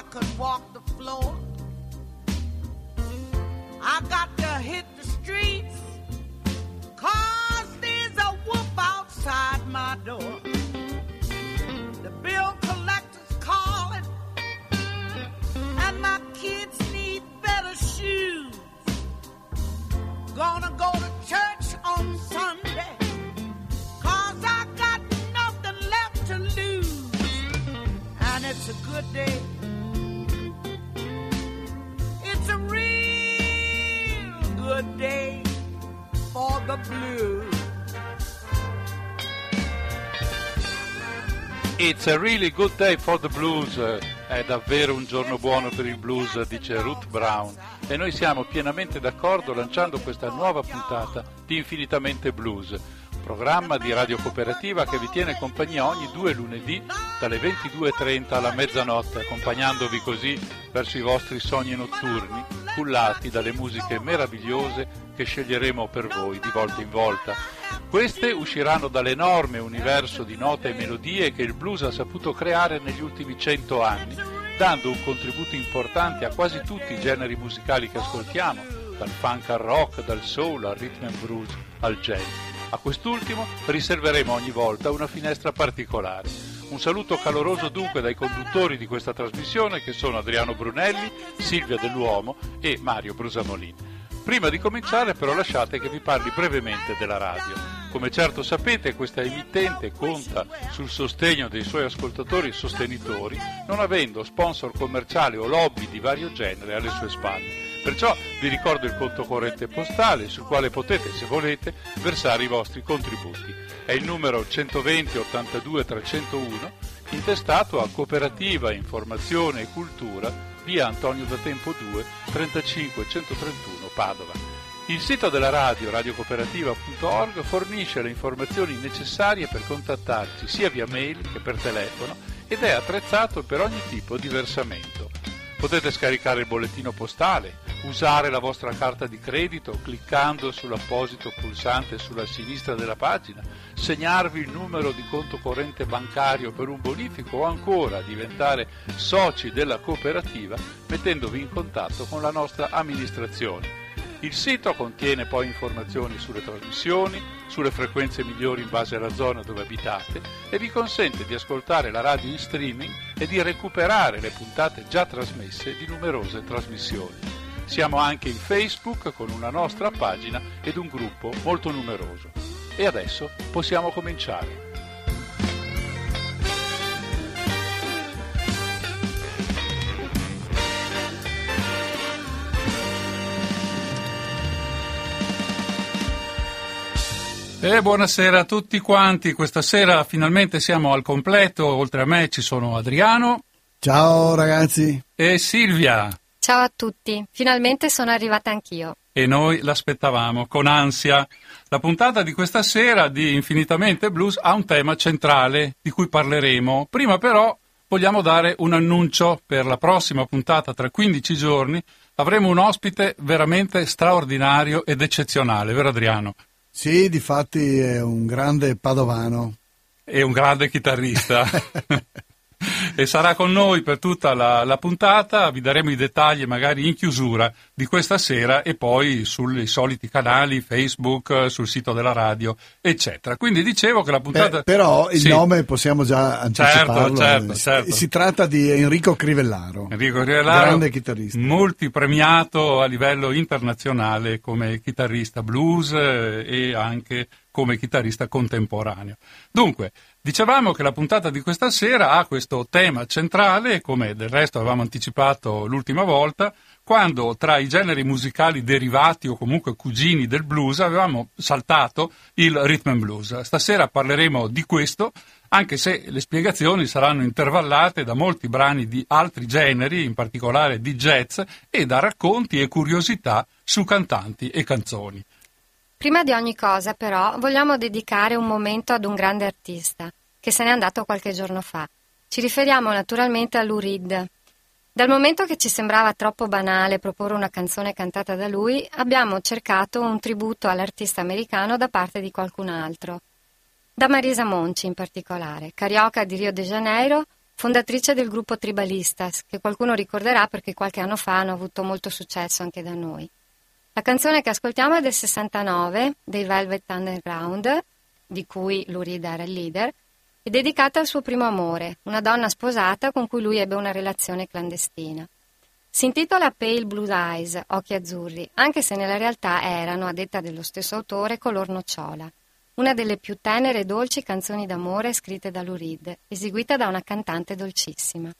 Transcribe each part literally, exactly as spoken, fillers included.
could walk the floor. I got to hit the streets, 'cause there's a wolf outside my door. The bill collector's calling, and my kids need better shoes. Gonna go to church on Sunday, 'cause I got nothing left to lose. And it's a good day. It's a real good day for the blues. It's a really good day for the blues. È davvero un giorno buono per il blues, dice Ruth Brown. E noi siamo pienamente d'accordo lanciando questa nuova puntata di Infinitamente Blues, programma di Radio Cooperativa che vi tiene compagnia ogni due lunedì dalle ventidue e trenta alla mezzanotte, accompagnandovi così verso i vostri sogni notturni, cullati dalle musiche meravigliose che sceglieremo per voi di volta in volta. Queste usciranno dall'enorme universo di note e melodie che il blues ha saputo creare negli ultimi cento anni, dando un contributo importante a quasi tutti i generi musicali che ascoltiamo, dal funk al rock, dal soul al rhythm and blues al jazz. A quest'ultimo riserveremo ogni volta una finestra particolare. Un saluto caloroso dunque dai conduttori di questa trasmissione, che sono Adriano Brunelli, Silvia Dell'Uomo e Mario Brusamolin. Prima di cominciare però lasciate che vi parli brevemente della radio. Come certo sapete, questa emittente conta sul sostegno dei suoi ascoltatori e sostenitori, non avendo sponsor commerciali o lobby di vario genere alle sue spalle. Perciò vi ricordo il conto corrente postale sul quale potete, se volete, versare i vostri contributi. È il numero centoventi ottantadue trecentouno, intestato a Cooperativa Informazione e Cultura, via Antonio da Tempo due, trentacinque centotrentuno Padova. Il sito della radio, radiocooperativa punto org, fornisce le informazioni necessarie per contattarci sia via mail che per telefono ed è attrezzato per ogni tipo di versamento. Potete scaricare il bollettino postale, usare la vostra carta di credito cliccando sull'apposito pulsante sulla sinistra della pagina, segnarvi il numero di conto corrente bancario per un bonifico o ancora diventare soci della cooperativa mettendovi in contatto con la nostra amministrazione. Il sito contiene poi informazioni sulle trasmissioni, sulle frequenze migliori in base alla zona dove abitate e vi consente di ascoltare la radio in streaming e di recuperare le puntate già trasmesse di numerose trasmissioni. Siamo anche in Facebook con una nostra pagina ed un gruppo molto numeroso. E adesso possiamo cominciare. E buonasera a tutti quanti, questa sera finalmente siamo al completo, oltre a me ci sono Adriano. Ciao ragazzi. E Silvia. Ciao a tutti, finalmente sono arrivata anch'io. E noi l'aspettavamo con ansia. La puntata di questa sera di Infinitamente Blues ha un tema centrale di cui parleremo. Prima però vogliamo dare un annuncio per la prossima puntata tra quindici giorni. Avremo un ospite veramente straordinario ed eccezionale, vero Adriano? Sì, difatti è un grande padovano. E un grande chitarrista. E sarà con noi per tutta la, la puntata. Vi daremo i dettagli magari in chiusura di questa sera e poi sui soliti canali Facebook, sul sito della radio, eccetera. Quindi dicevo che la puntata... Beh, però il sì. nome possiamo già anticiparlo. Certo, certo, certo. Si tratta di Enrico Crivellaro. Enrico Crivellaro, grande chitarrista. Multipremiato a livello internazionale come chitarrista blues e anche come chitarrista contemporaneo. Dunque, dicevamo che la puntata di questa sera ha questo tema centrale, come del resto avevamo anticipato l'ultima volta, quando tra i generi musicali derivati o comunque cugini del blues avevamo saltato il rhythm and blues. Stasera parleremo di questo, anche se le spiegazioni saranno intervallate da molti brani di altri generi, in particolare di jazz, e da racconti e curiosità su cantanti e canzoni. Prima di ogni cosa, però, vogliamo dedicare un momento ad un grande artista, che se n'è andato qualche giorno fa. Ci riferiamo naturalmente a Lou Reed. Dal momento che ci sembrava troppo banale proporre una canzone cantata da lui, abbiamo cercato un tributo all'artista americano da parte di qualcun altro. Da Marisa Monci in particolare, carioca di Rio de Janeiro, fondatrice del gruppo Tribalistas, che qualcuno ricorderà perché qualche anno fa hanno avuto molto successo anche da noi. La canzone che ascoltiamo è del sessantanove, dei Velvet Underground, di cui Lou Reed era il leader, è dedicata al suo primo amore, una donna sposata con cui lui ebbe una relazione clandestina. Si intitola Pale Blue Eyes, occhi azzurri, anche se nella realtà erano, a detta dello stesso autore, color nocciola. Una delle più tenere e dolci canzoni d'amore scritte da Lou Reed, eseguita da una cantante dolcissima.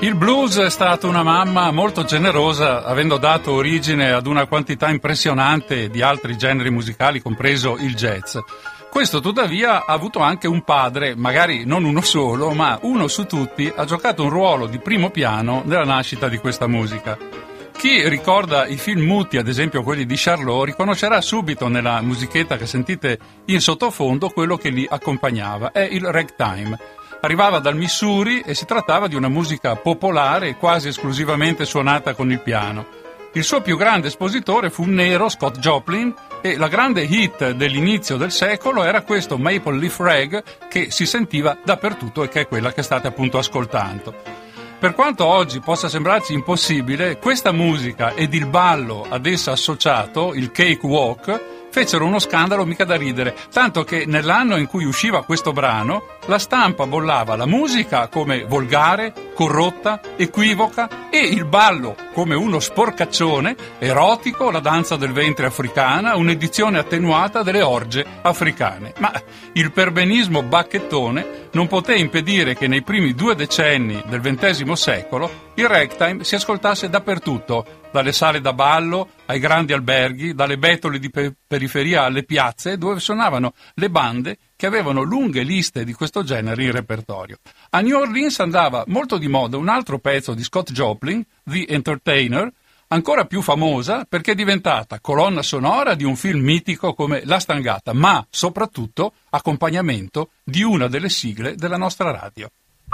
Il blues è stato una mamma molto generosa, avendo dato origine ad una quantità impressionante di altri generi musicali, compreso il jazz. Questo tuttavia ha avuto anche un padre, magari non uno solo, ma uno su tutti, ha giocato un ruolo di primo piano nella nascita di questa musica. Chi ricorda i film muti, ad esempio quelli di Charlot, riconoscerà subito nella musichetta che sentite in sottofondo quello che li accompagnava, è il ragtime. Arrivava dal Missouri e si trattava di una musica popolare quasi esclusivamente suonata con il piano. Il suo più grande espositore fu un nero, Scott Joplin, e la grande hit dell'inizio del secolo era questo Maple Leaf Rag che si sentiva dappertutto e che è quella che state appunto ascoltando. Per quanto oggi possa sembrarci impossibile, questa musica ed il ballo ad essa associato, il cakewalk, fecero uno scandalo mica da ridere, tanto che nell'anno in cui usciva questo brano, la stampa bollava la musica come volgare, corrotta, equivoca e il ballo come uno sporcaccione, erotico, la danza del ventre africana, un'edizione attenuata delle orge africane. Ma il perbenismo bacchettone non poté impedire che nei primi due decenni del ventesimo secolo il ragtime si ascoltasse dappertutto, dalle sale da ballo ai grandi alberghi, dalle betole di pe- periferia alle piazze, dove suonavano le bande che avevano lunghe liste di questo genere in repertorio. A New Orleans andava molto di moda un altro pezzo di Scott Joplin, The Entertainer, ancora più famosa perché è diventata colonna sonora di un film mitico come La Stangata, ma soprattutto accompagnamento di una delle sigle della nostra radio.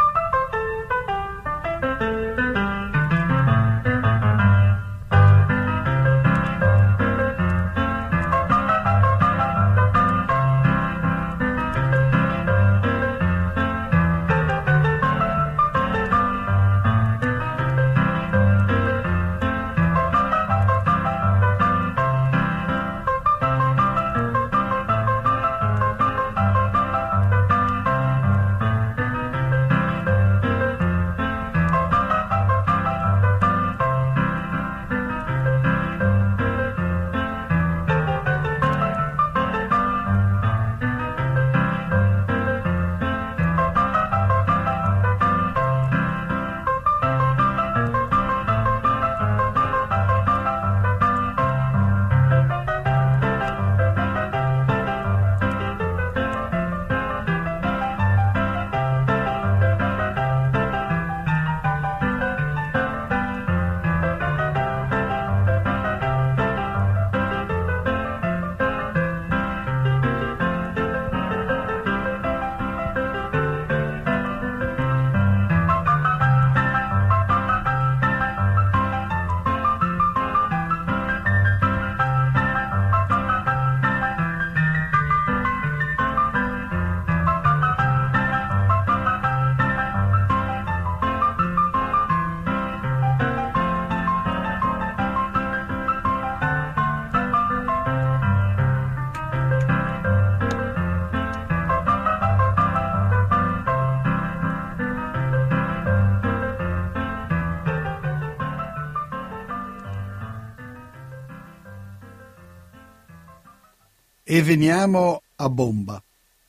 E veniamo a bomba.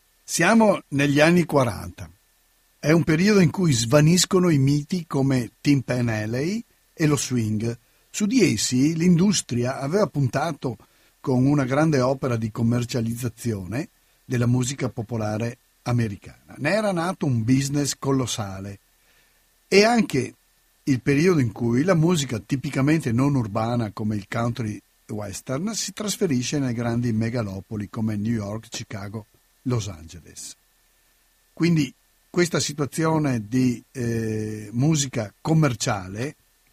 Siamo negli anni quaranta. È un periodo in cui svaniscono i miti come Tin Pan Alley e lo swing. Su di essi l'industria aveva puntato con una grande opera di commercializzazione della musica popolare americana. Ne era nato un business colossale. E anche il periodo in cui la musica tipicamente non urbana come il country western si trasferisce nelle grandi megalopoli come New York, Chicago, Los Angeles. Quindi questa situazione di eh, musica commerciale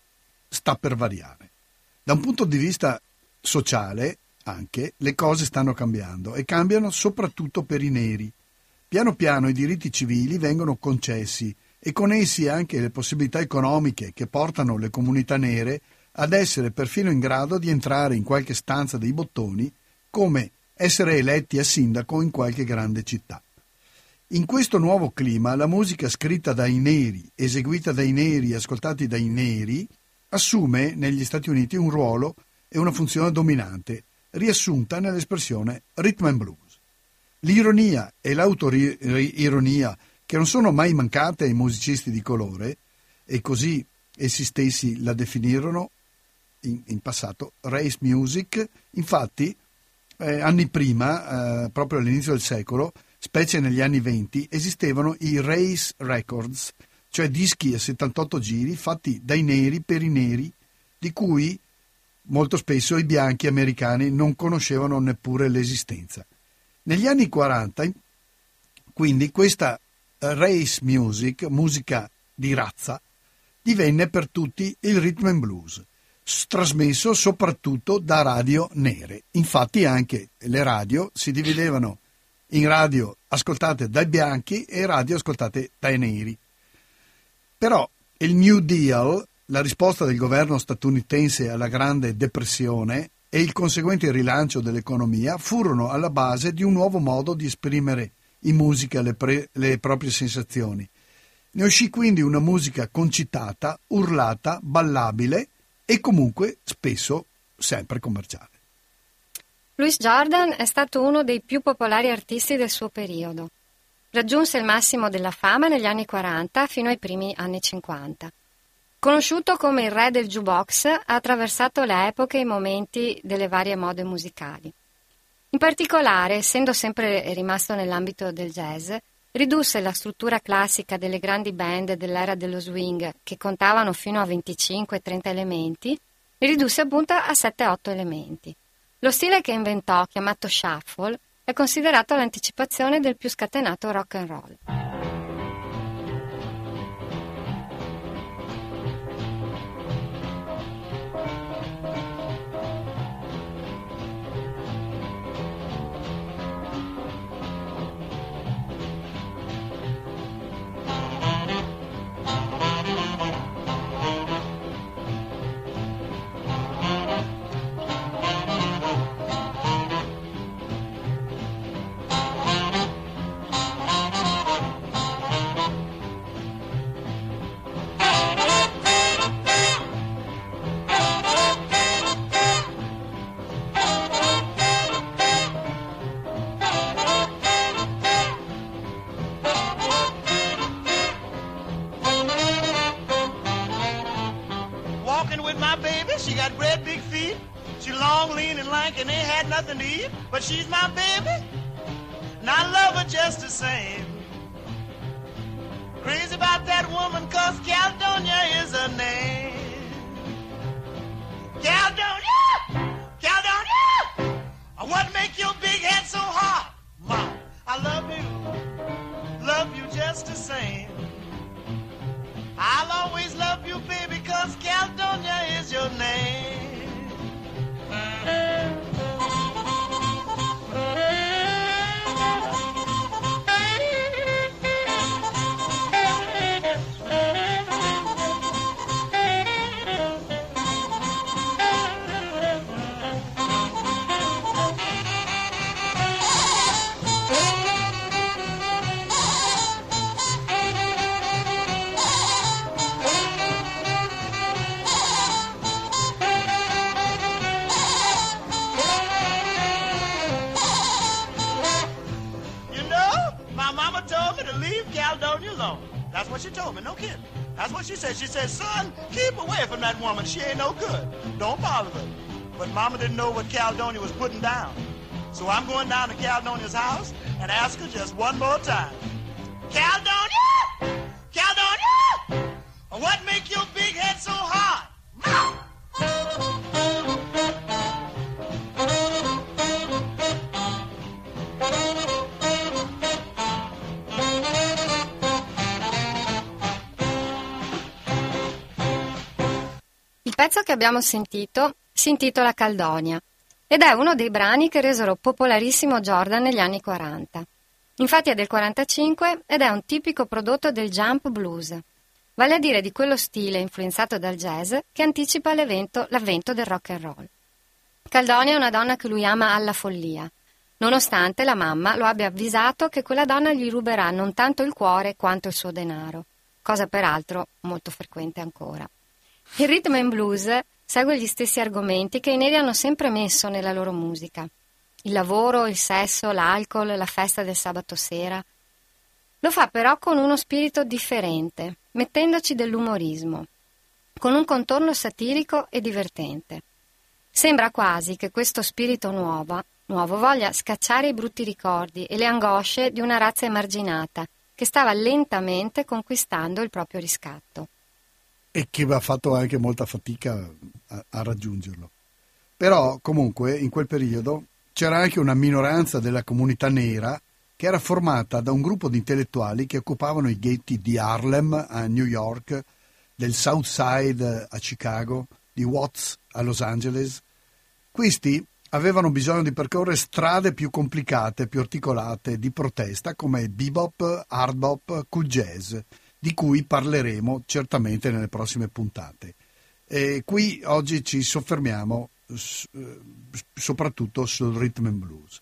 sta per variare. Da un punto di vista sociale anche le cose stanno cambiando e cambiano soprattutto per i neri. Piano piano i diritti civili vengono concessi e con essi anche le possibilità economiche che portano le comunità nere ad essere perfino in grado di entrare in qualche stanza dei bottoni, come essere eletti a sindaco in qualche grande città. In questo nuovo clima la musica scritta dai neri, eseguita dai neri, ascoltati dai neri, assume negli Stati Uniti un ruolo e una funzione dominante, riassunta nell'espressione rhythm and blues. L'ironia e l'autoironia, che non sono mai mancate ai musicisti di colore, e così essi stessi la definirono in, in passato, race music. Infatti, eh, anni prima, eh, proprio all'inizio del secolo, specie negli anni venti, esistevano i race records, cioè dischi a settantotto giri fatti dai neri per i neri, di cui molto spesso i bianchi americani non conoscevano neppure l'esistenza. Negli anni quaranta, quindi, questa race music, musica di razza, divenne per tutti il rhythm and blues, trasmesso soprattutto da radio nere. Infatti anche le radio si dividevano in radio ascoltate dai bianchi e radio ascoltate dai neri. Però il New Deal, la risposta del governo statunitense alla Grande Depressione e il conseguente rilancio dell'economia furono alla base di un nuovo modo di esprimere in musica le, pre- le proprie sensazioni. Ne uscì quindi una musica concitata, urlata, ballabile e comunque spesso sempre commerciale. Louis Jordan è stato uno dei più popolari artisti del suo periodo. Raggiunse il massimo della fama negli anni quaranta fino ai primi anni cinquanta. Conosciuto come il re del jukebox, ha attraversato le epoche e i momenti delle varie mode musicali. In particolare, essendo sempre rimasto nell'ambito del jazz, ridusse la struttura classica delle grandi band dell'era dello swing, che contavano fino a venticinque trenta elementi, li ridusse appunto a sette otto elementi. Lo stile che inventò, chiamato shuffle, è considerato l'anticipazione del più scatenato rock and roll. But she's my baby, and I love her just the same. Crazy about that woman, cause Caledonia is her name. Caledonia! Caledonia! What make your big head so hot? Mom, I love you, love you just the same. I'll always love you, baby, cause Caledonia is your name. That's what she told me, no kidding. That's what she said. She said, son, keep away from that woman. She ain't no good. Don't bother her. But Mama didn't know what Caledonia was putting down. So I'm going down to Caledonia's house and ask her just one more time. Caledonia! Caledonia! What make your big head so hot? Mom! Il pezzo che abbiamo sentito si intitola Caledonia ed è uno dei brani che resero popolarissimo Jordan negli anni quaranta. Infatti è del quarantacinque ed è un tipico prodotto del jump blues, vale a dire di quello stile influenzato dal jazz che anticipa l'evento, l'avvento del rock and roll. Caledonia è una donna che lui ama alla follia, nonostante la mamma lo abbia avvisato che quella donna gli ruberà non tanto il cuore quanto il suo denaro, cosa peraltro molto frequente ancora. Il rhythm and blues segue gli stessi argomenti che i neri hanno sempre messo nella loro musica. Il lavoro, il sesso, l'alcol, la festa del sabato sera. Lo fa però con uno spirito differente, mettendoci dell'umorismo, con un contorno satirico e divertente. Sembra quasi che questo spirito nuovo, nuovo voglia scacciare i brutti ricordi e le angosce di una razza emarginata che stava lentamente conquistando il proprio riscatto. E che ha fatto anche molta fatica a, a raggiungerlo. Però, comunque, in quel periodo c'era anche una minoranza della comunità nera che era formata da un gruppo di intellettuali che occupavano i ghetti di Harlem a New York, del South Side a Chicago, di Watts a Los Angeles. Questi avevano bisogno di percorrere strade più complicate, più articolate di protesta come bebop, hard bop, cool jazz, di cui parleremo certamente nelle prossime puntate. E qui oggi ci soffermiamo soprattutto sul rhythm and blues.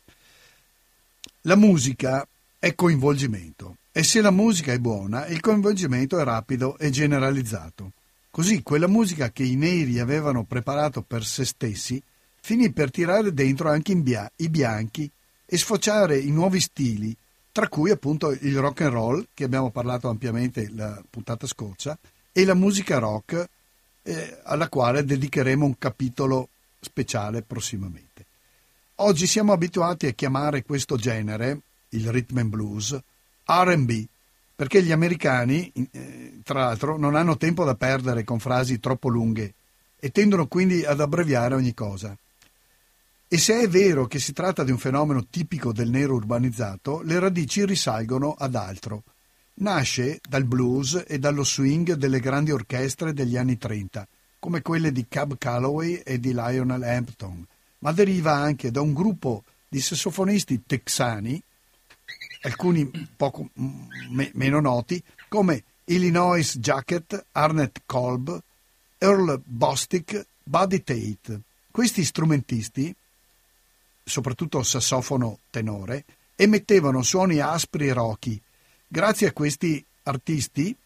La musica è coinvolgimento e se la musica è buona, il coinvolgimento è rapido e generalizzato. Così quella musica che i neri avevano preparato per se stessi finì per tirare dentro anche i bianchi e sfociare in nuovi stili, tra cui appunto il rock and roll, che abbiamo parlato ampiamente la puntata scorsa, e la musica rock, eh, alla quale dedicheremo un capitolo speciale prossimamente. Oggi siamo abituati a chiamare questo genere, il rhythm and blues, R and B, perché gli americani, eh, tra l'altro, non hanno tempo da perdere con frasi troppo lunghe e tendono quindi ad abbreviare ogni cosa. E se è vero che si tratta di un fenomeno tipico del nero urbanizzato, le radici risalgono ad altro. Nasce dal blues e dallo swing delle grandi orchestre degli anni trenta, come quelle di Cab Calloway e di Lionel Hampton, ma deriva anche da un gruppo di sassofonisti texani, alcuni poco me, meno noti, come Illinois Jacquet, Arnett Kolb, Earl Bostic, Buddy Tate. Questi strumentisti, soprattutto sassofono tenore, emettevano suoni aspri e rochi. Grazie a questi artisti,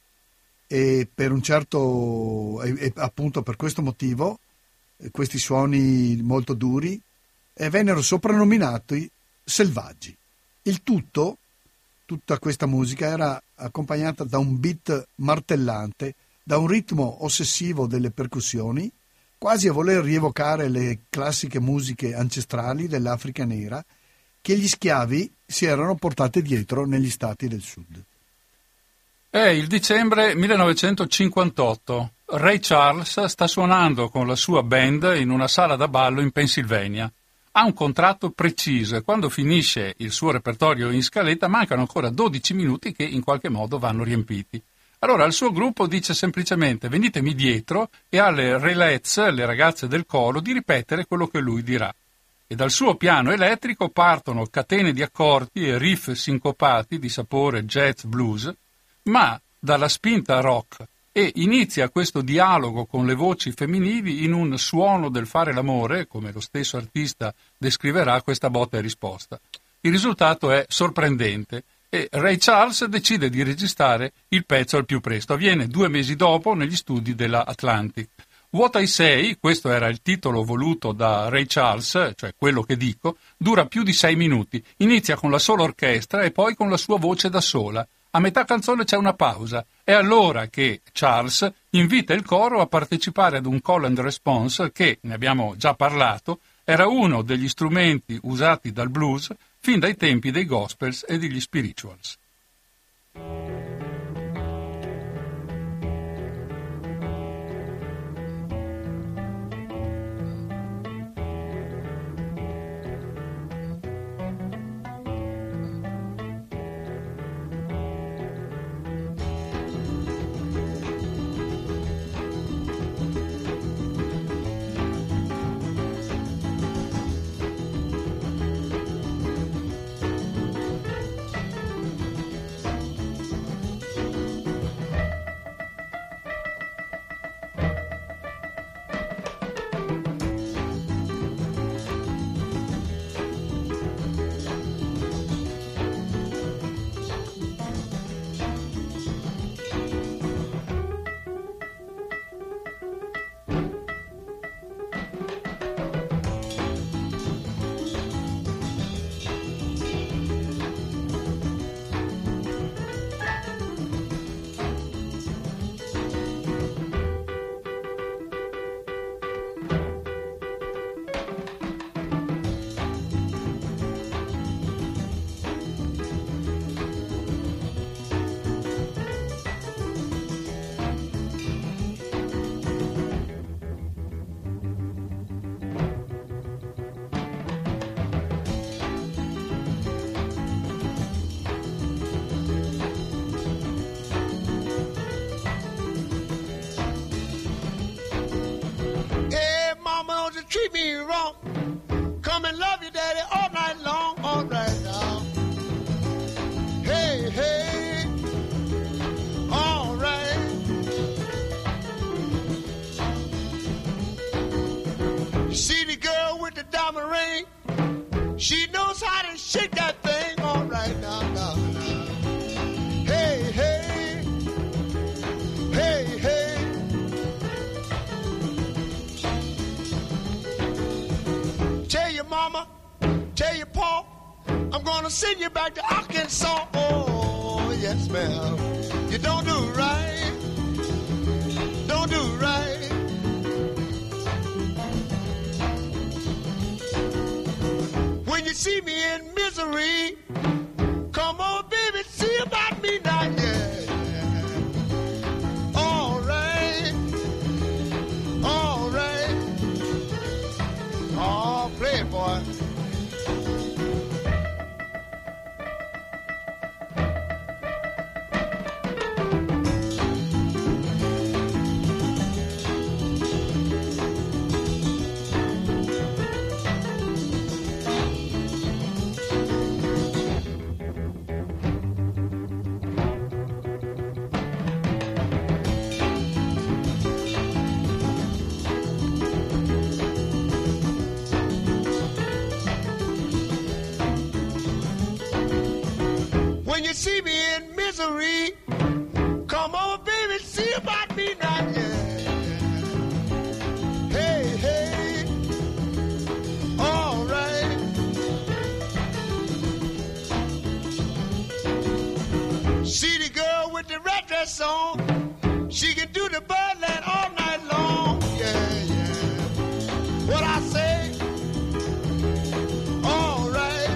e per un certo, e, e appunto per questo motivo, questi suoni molto duri, e vennero soprannominati selvaggi. Il tutto, tutta questa musica era accompagnata da un beat martellante, da un ritmo ossessivo delle percussioni, quasi a voler rievocare le classiche musiche ancestrali dell'Africa nera che gli schiavi si erano portate dietro negli stati del sud. È il dicembre millenovecentocinquantotto. Ray Charles sta suonando con la sua band in una sala da ballo in Pennsylvania. Ha un contratto preciso e quando finisce il suo repertorio in scaletta mancano ancora dodici minuti che in qualche modo vanno riempiti. Allora il suo gruppo dice semplicemente venitemi dietro e alle relays, le ragazze del coro, di ripetere quello che lui dirà. E dal suo piano elettrico partono catene di accordi e riff sincopati di sapore jazz blues, ma dalla spinta rock, e inizia questo dialogo con le voci femminili in un suono del fare l'amore, come lo stesso artista descriverà questa botta e risposta. Il risultato è sorprendente e Ray Charles decide di registrare il pezzo al più presto. Avviene due mesi dopo negli studi della Atlantic. What I Say, questo era il titolo voluto da Ray Charles, cioè quello che dico, dura più di sei minuti. Inizia con la sola orchestra e poi con la sua voce da sola. A metà canzone c'è una pausa. È allora che Charles invita il coro a partecipare ad un call and response che, ne abbiamo già parlato, era uno degli strumenti usati dal blues fin dai tempi dei gospels e degli spirituals. gonna send you back to Arkansas. Oh, yes, ma'am. You don't do right. Don't do right. When you see me in misery, come on, baby, see about me now, yeah. All right. All right. Oh, play it, boy. When you see me in misery, come on, baby, see about me now, yeah. Hey, hey, all right. See the girl with the red dress on, she can do the birdland all night long, yeah, yeah. What I say? All right.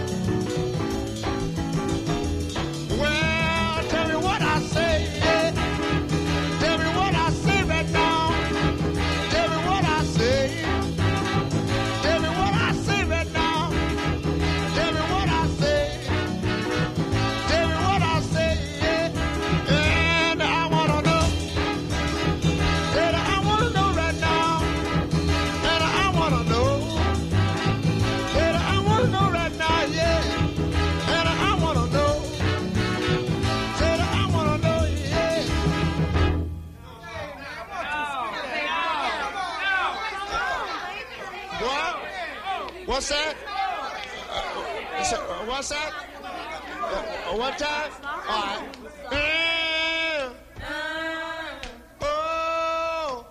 Well, tell me what I say, yeah. Tell me what I say right now. Tell me what I say. Tell me what I say right now. Tell me what I say. Tell me what I say, yeah. And I wanna know. And I wanna know right now. And I wanna know. And I wanna know right now, yeah. And I wanna know. Said I wanna know, yeah. What? What's that? Uh, is that- uh, What's that? Uh, uh, what time? All right. Eh. Oh.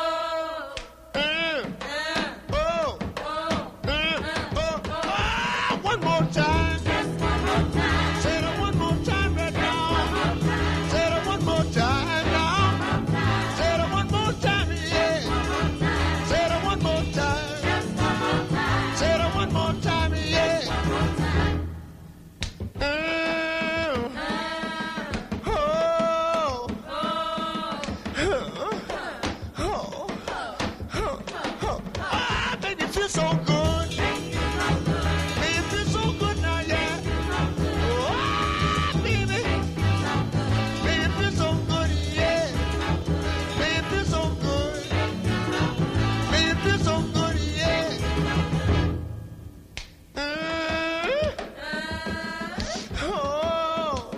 Eh. Oh. Eh. Oh. Ah, one more time. Say it one more time right now. Say it one more time now. Say it one more time, yeah. Say it one more time. Say it one more time, yeah. Uh, oh. Oh. Oh. Oh. Ah, baby, feel so good. Baby, feel so good now, yeah. Ah, baby. Baby, feel so good, yeah. Baby, feel so good. Baby, feel so good, yeah. Uh, oh.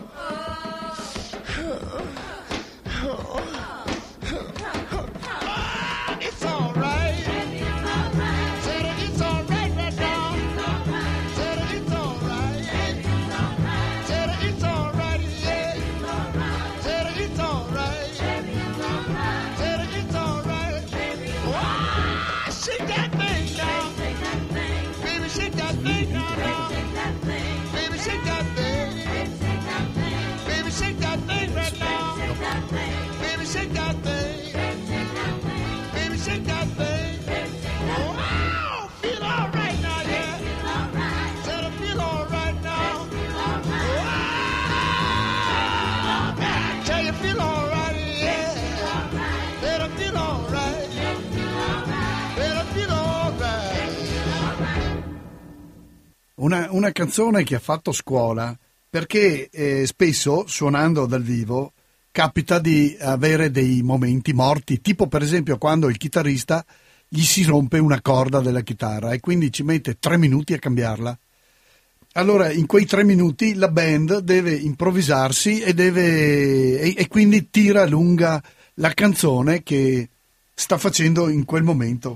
Ah, it's all right. Said it, it's all right right now. Said it, it's all right. Said it, it's all right, yeah. Said it, it's all right. Said it, it's all right. Wow, shake that thing now. Baby, shake that thing now, now. Baby, shake that thing. Baby, shake that thing right now. Baby, shake that thing. Baby, shake that thing. Wow, feel all right now, yeah. Said I feel all right now. Wow, I tell you, feel all right, yeah. Said I feel all right. Said I feel all right. Una, una canzone che ha fatto scuola perché eh, spesso suonando dal vivo capita di avere dei momenti morti, tipo per esempio quando il chitarrista gli si rompe una corda della chitarra e quindi ci mette tre minuti a cambiarla. Allora in quei tre minuti la band deve improvvisarsi e, deve, e, e quindi tira lunga la canzone che sta facendo in quel momento.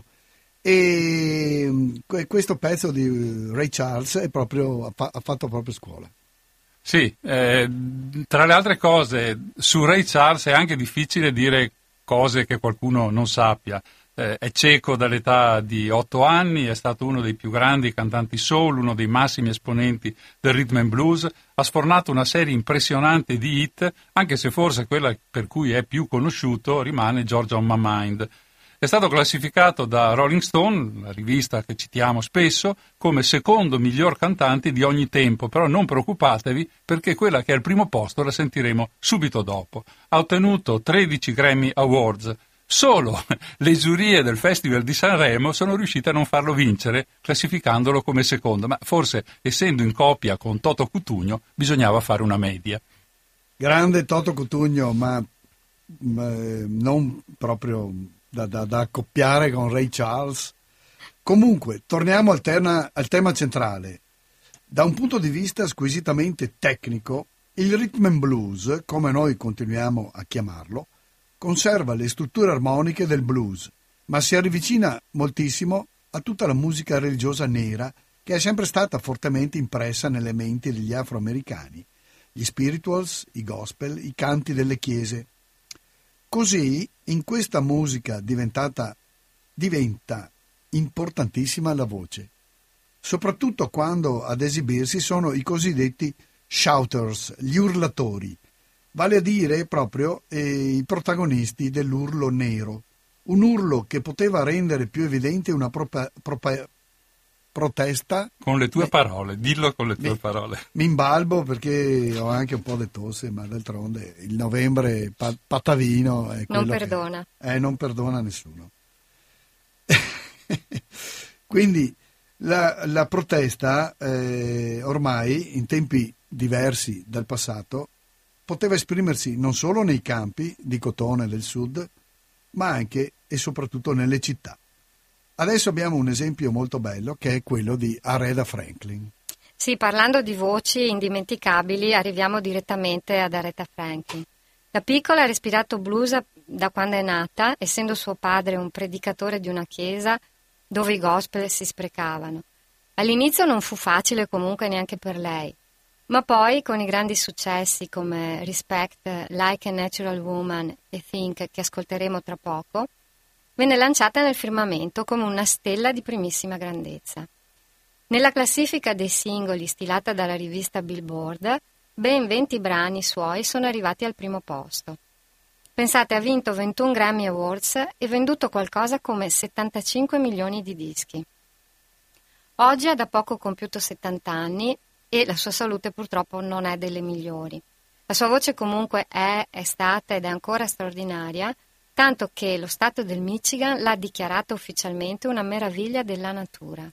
E questo pezzo di Ray Charles è proprio, ha fatto proprio scuola. Sì, eh, tra le altre cose, su Ray Charles è anche difficile dire cose che qualcuno non sappia, Eh, è cieco dall'età di otto anni, è stato uno dei più grandi cantanti soul, uno dei massimi esponenti del rhythm and blues, ha sfornato una serie impressionante di hit, anche se forse quella per cui è più conosciuto rimane Georgia on My Mind. È stato classificato da Rolling Stone, la rivista che citiamo spesso, come secondo miglior cantante di ogni tempo, però non preoccupatevi perché quella che è al primo posto la sentiremo subito dopo. Ha ottenuto tredici Grammy Awards. Solo le giurie del Festival di Sanremo sono riuscite a non farlo vincere, classificandolo come secondo, ma forse essendo in coppia con Toto Cutugno bisognava fare una media. Grande Toto Cutugno, ma, ma non proprio da, da, da accoppiare con Ray Charles. Comunque, torniamo al, terna, al tema centrale. Da un punto di vista squisitamente tecnico, il rhythm and blues, come noi continuiamo a chiamarlo, conserva le strutture armoniche del blues, ma si avvicina moltissimo a tutta la musica religiosa nera che è sempre stata fortemente impressa nelle menti degli afroamericani, gli spirituals, i gospel, i canti delle chiese. Così, in questa musica diventata, diventa importantissima la voce, soprattutto quando ad esibirsi sono i cosiddetti shouters, gli urlatori, vale a dire proprio eh, i protagonisti dell'urlo nero, un urlo che poteva rendere più evidente una propa, propa, protesta. Con le tue eh, parole, dillo con le tue mi, parole. Mi imbalbo perché ho anche un po' di tosse, ma d'altronde il novembre pa, patavino è non perdona. Che, eh, non perdona nessuno. Quindi la, la protesta eh, ormai in tempi diversi dal passato poteva esprimersi non solo nei campi di cotone del sud, ma anche e soprattutto nelle città. Adesso abbiamo un esempio molto bello che è quello di Aretha Franklin. Sì, parlando di voci indimenticabili, arriviamo direttamente ad Aretha Franklin. Da piccola ha respirato blues da quando è nata, essendo suo padre un predicatore di una chiesa dove i gospel si sprecavano. All'inizio non fu facile comunque neanche per lei. Ma poi, con i grandi successi come Respect, Like a Natural Woman e Think, che ascolteremo tra poco, venne lanciata nel firmamento come una stella di primissima grandezza. Nella classifica dei singoli stilata dalla rivista Billboard, ben venti brani suoi sono arrivati al primo posto. Pensate, ha vinto ventuno Grammy Awards e venduto qualcosa come settantacinque milioni di dischi. Oggi ha da poco compiuto settanta anni e la sua salute purtroppo non è delle migliori. La sua voce comunque è, è stata ed è ancora straordinaria, tanto che lo Stato del Michigan l'ha dichiarata ufficialmente una meraviglia della natura.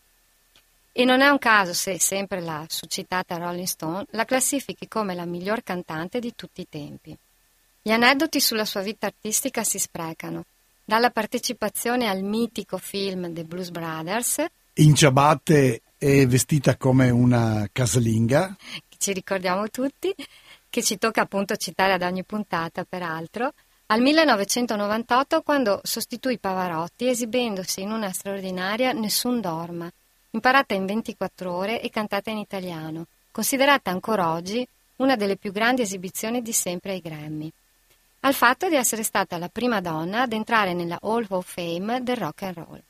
E non è un caso se, sempre la succitata Rolling Stone, la classifichi come la miglior cantante di tutti i tempi. Gli aneddoti sulla sua vita artistica si sprecano, dalla partecipazione al mitico film The Blues Brothers, in ciabatte e vestita come una casalinga, che ci ricordiamo tutti, che ci tocca appunto citare ad ogni puntata peraltro, al millenovecentonovantotto, quando sostituì Pavarotti esibendosi in una straordinaria Nessun Dorma, imparata in ventiquattro ore e cantata in italiano, considerata ancora oggi una delle più grandi esibizioni di sempre ai Grammy, al fatto di essere stata la prima donna ad entrare nella Hall of Fame del rock and roll.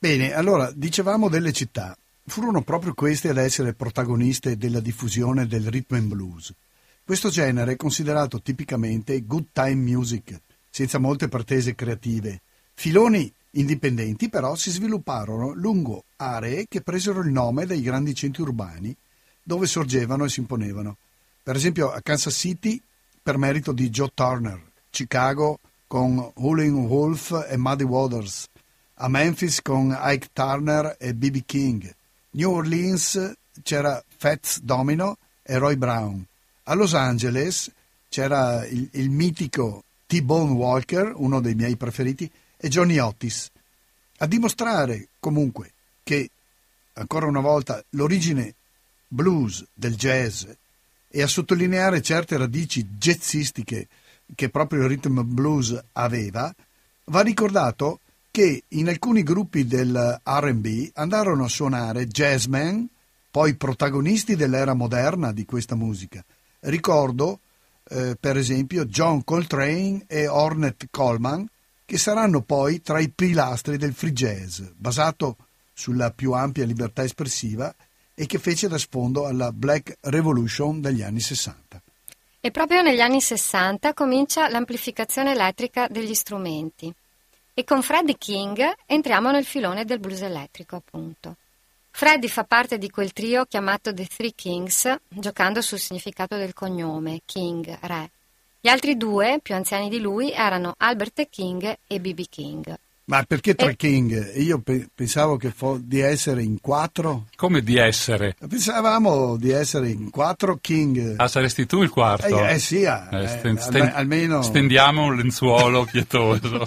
Bene, allora, dicevamo delle città. Furono proprio queste ad essere protagoniste della diffusione del rhythm and blues. Questo genere è considerato tipicamente good time music, senza molte pretese creative. Filoni indipendenti però si svilupparono lungo aree che presero il nome dai grandi centri urbani dove sorgevano e si imponevano. Per esempio a Kansas City per merito di Joe Turner, Chicago con Howlin' Wolf e Muddy Waters, a Memphis con Ike Turner e B B King, New Orleans c'era Fats Domino e Roy Brown, a Los Angeles c'era il, il mitico T-Bone Walker, uno dei miei preferiti, e Johnny Otis, a dimostrare comunque che, ancora una volta, l'origine blues del jazz e a sottolineare certe radici jazzistiche che proprio il rhythm blues aveva, va ricordato che in alcuni gruppi del R and B andarono a suonare jazzmen, poi protagonisti dell'era moderna di questa musica. Ricordo, eh, per esempio, John Coltrane e Ornette Coleman, che saranno poi tra i pilastri del free jazz, basato sulla più ampia libertà espressiva e che fece da sfondo alla Black Revolution degli anni sessanta. E proprio negli anni sessanta comincia l'amplificazione elettrica degli strumenti. E con Freddie King entriamo nel filone del blues elettrico, appunto. Freddie fa parte di quel trio chiamato The Three Kings, giocando sul significato del cognome, King, re. Gli altri due, più anziani di lui, erano Albert King e B B King. Ma perché tre e... King? Io pe- pensavo che fo- di essere in quattro. Come di essere? Pensavamo di essere in quattro King. Ah, saresti tu il quarto? Eh, eh sì, eh, eh, sten- eh, sten- almeno... Stendiamo un lenzuolo pietoso.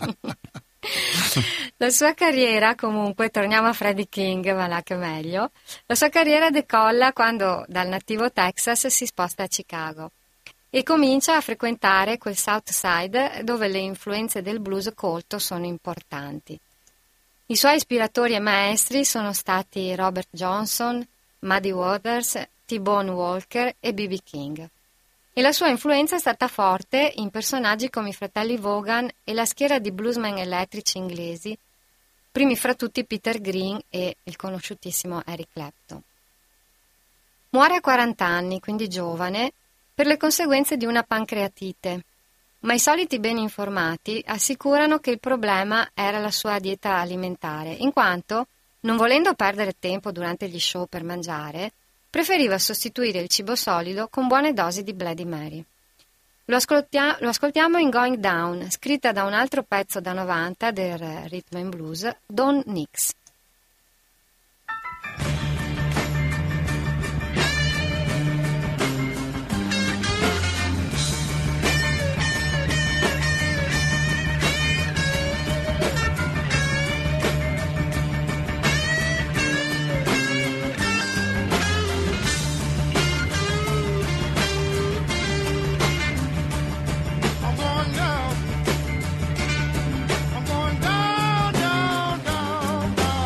La sua carriera, comunque, torniamo a Freddie King, va là che meglio, la sua carriera decolla quando dal nativo Texas si sposta a Chicago e comincia a frequentare quel South Side dove le influenze del blues colto sono importanti. I suoi ispiratori e maestri sono stati Robert Johnson, Muddy Waters, T-Bone Walker e B B King. E la sua influenza è stata forte in personaggi come i fratelli Vaughan e la schiera di bluesmen elettrici inglesi, primi fra tutti Peter Green e il conosciutissimo Eric Clapton. Muore a quaranta anni, quindi giovane, per le conseguenze di una pancreatite, ma i soliti ben informati assicurano che il problema era la sua dieta alimentare, in quanto, non volendo perdere tempo durante gli show per mangiare, preferiva sostituire il cibo solido con buone dosi di Bloody Mary. Lo, ascoltia- lo ascoltiamo in Going Down, scritta da un altro pezzo da novanta del rhythm and blues, Don Nix. I'm going down, down, down, down.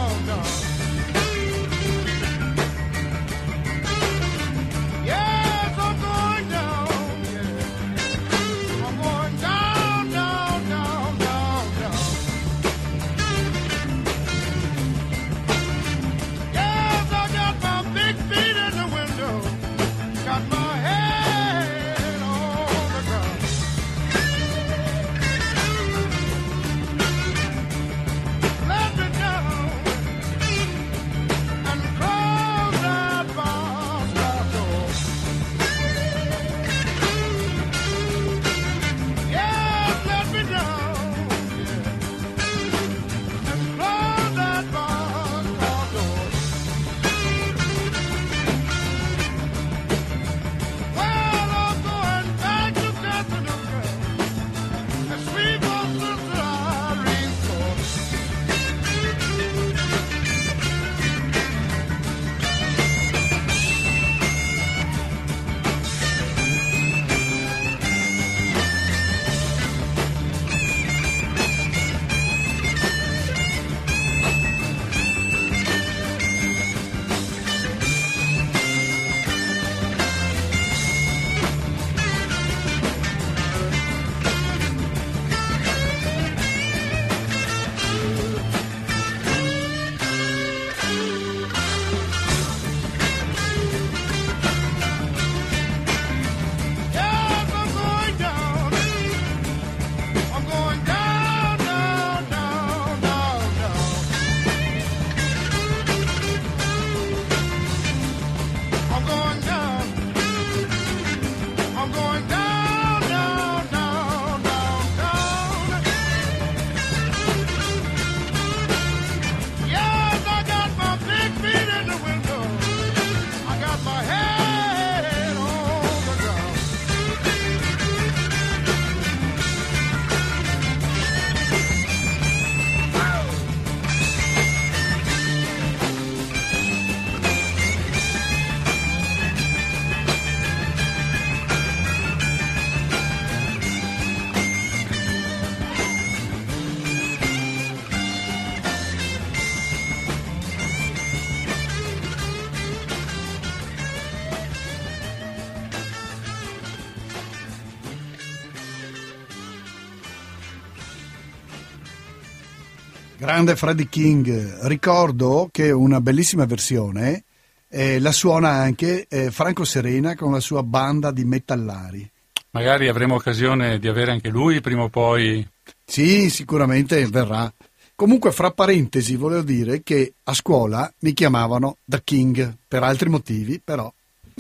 Grande Freddie King. Ricordo che una bellissima versione eh, la suona anche eh, Franco Serena con la sua banda di metallari. Magari avremo occasione di avere anche lui prima o poi. Sì, sicuramente verrà. Comunque, fra parentesi, volevo dire che a scuola mi chiamavano The King per altri motivi, però.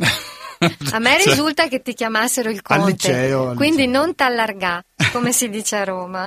A me risulta che ti chiamassero il Conte, al liceo, al quindi liceo. non t'allargà, come si dice a Roma.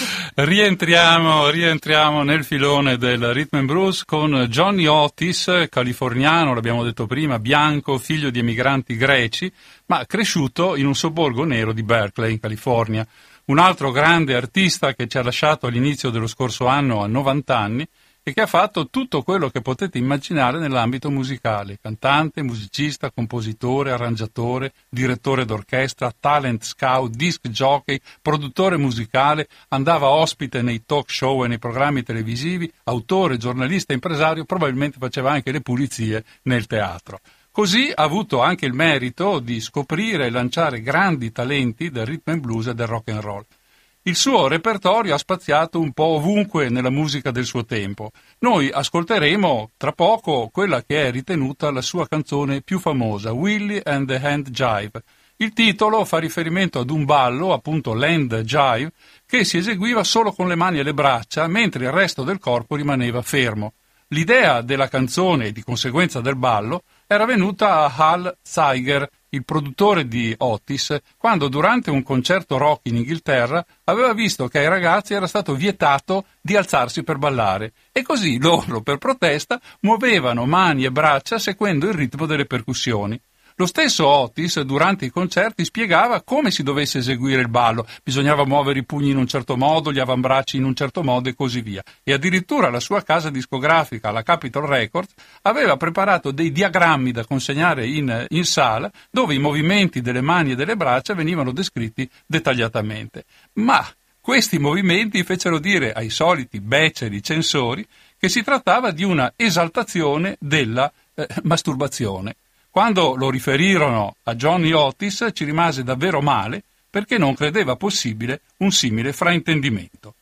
Rientriamo, rientriamo nel filone del rhythm and blues con Johnny Otis, californiano, l'abbiamo detto prima, bianco, figlio di emigranti greci, ma cresciuto in un sobborgo nero di Berkeley, in California. Un altro grande artista che ci ha lasciato all'inizio dello scorso anno a novanta anni e che ha fatto tutto quello che potete immaginare nell'ambito musicale: cantante, musicista, compositore, arrangiatore, direttore d'orchestra, talent scout, disc jockey, produttore musicale, andava ospite nei talk show e nei programmi televisivi, autore, giornalista, impresario, probabilmente faceva anche le pulizie nel teatro. Così ha avuto anche il merito di scoprire e lanciare grandi talenti del rhythm and blues e del rock and roll. Il suo repertorio ha spaziato un po' ovunque nella musica del suo tempo. Noi ascolteremo tra poco quella che è ritenuta la sua canzone più famosa, Willie and the Hand Jive. Il titolo fa riferimento ad un ballo, appunto l'hand jive, che si eseguiva solo con le mani e le braccia, mentre il resto del corpo rimaneva fermo. L'idea della canzone e di conseguenza del ballo era venuta a Hal Zeiger, il produttore di Otis, quando durante un concerto rock in Inghilterra aveva visto che ai ragazzi era stato vietato di alzarsi per ballare e così loro, per protesta, muovevano mani e braccia seguendo il ritmo delle percussioni. Lo stesso Otis, durante i concerti, spiegava come si dovesse eseguire il ballo. Bisognava muovere i pugni in un certo modo, gli avambracci in un certo modo e così via. E addirittura la sua casa discografica, la Capitol Records, aveva preparato dei diagrammi da consegnare in, in sala, dove i movimenti delle mani e delle braccia venivano descritti dettagliatamente. Ma questi movimenti fecero dire ai soliti beceri censori che si trattava di una esaltazione della eh, masturbazione. Quando lo riferirono a Johnny Otis ci rimase davvero male perché non credeva possibile un simile fraintendimento.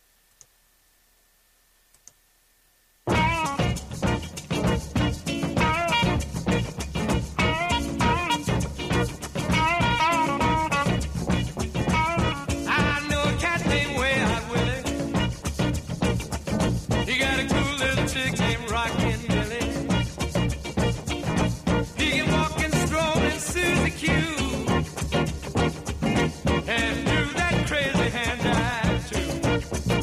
And do that crazy hand jive too.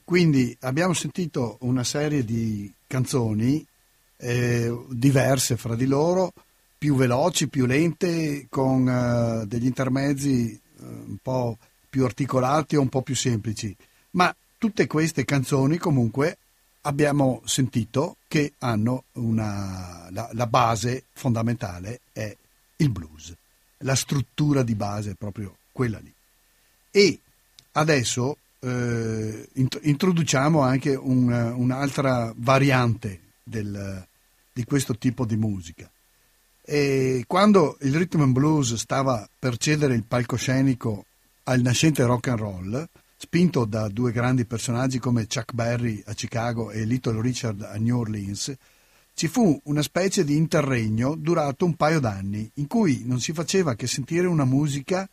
Quindi abbiamo sentito una serie di canzoni eh, diverse fra di loro, più veloci, più lente, con eh, degli intermezzi eh, un po' più articolati o un po' più semplici. Ma tutte queste canzoni comunque abbiamo sentito che hanno una la, la base fondamentale è il blues, la struttura di base è proprio quella lì. E adesso eh, int- introduciamo anche un, un'altra variante del, di questo tipo di musica. E quando il rhythm and blues stava per cedere il palcoscenico al nascente rock and roll, spinto da due grandi personaggi come Chuck Berry a Chicago e Little Richard a New Orleans, ci fu una specie di interregno durato un paio d'anni, in cui non si faceva che sentire una musica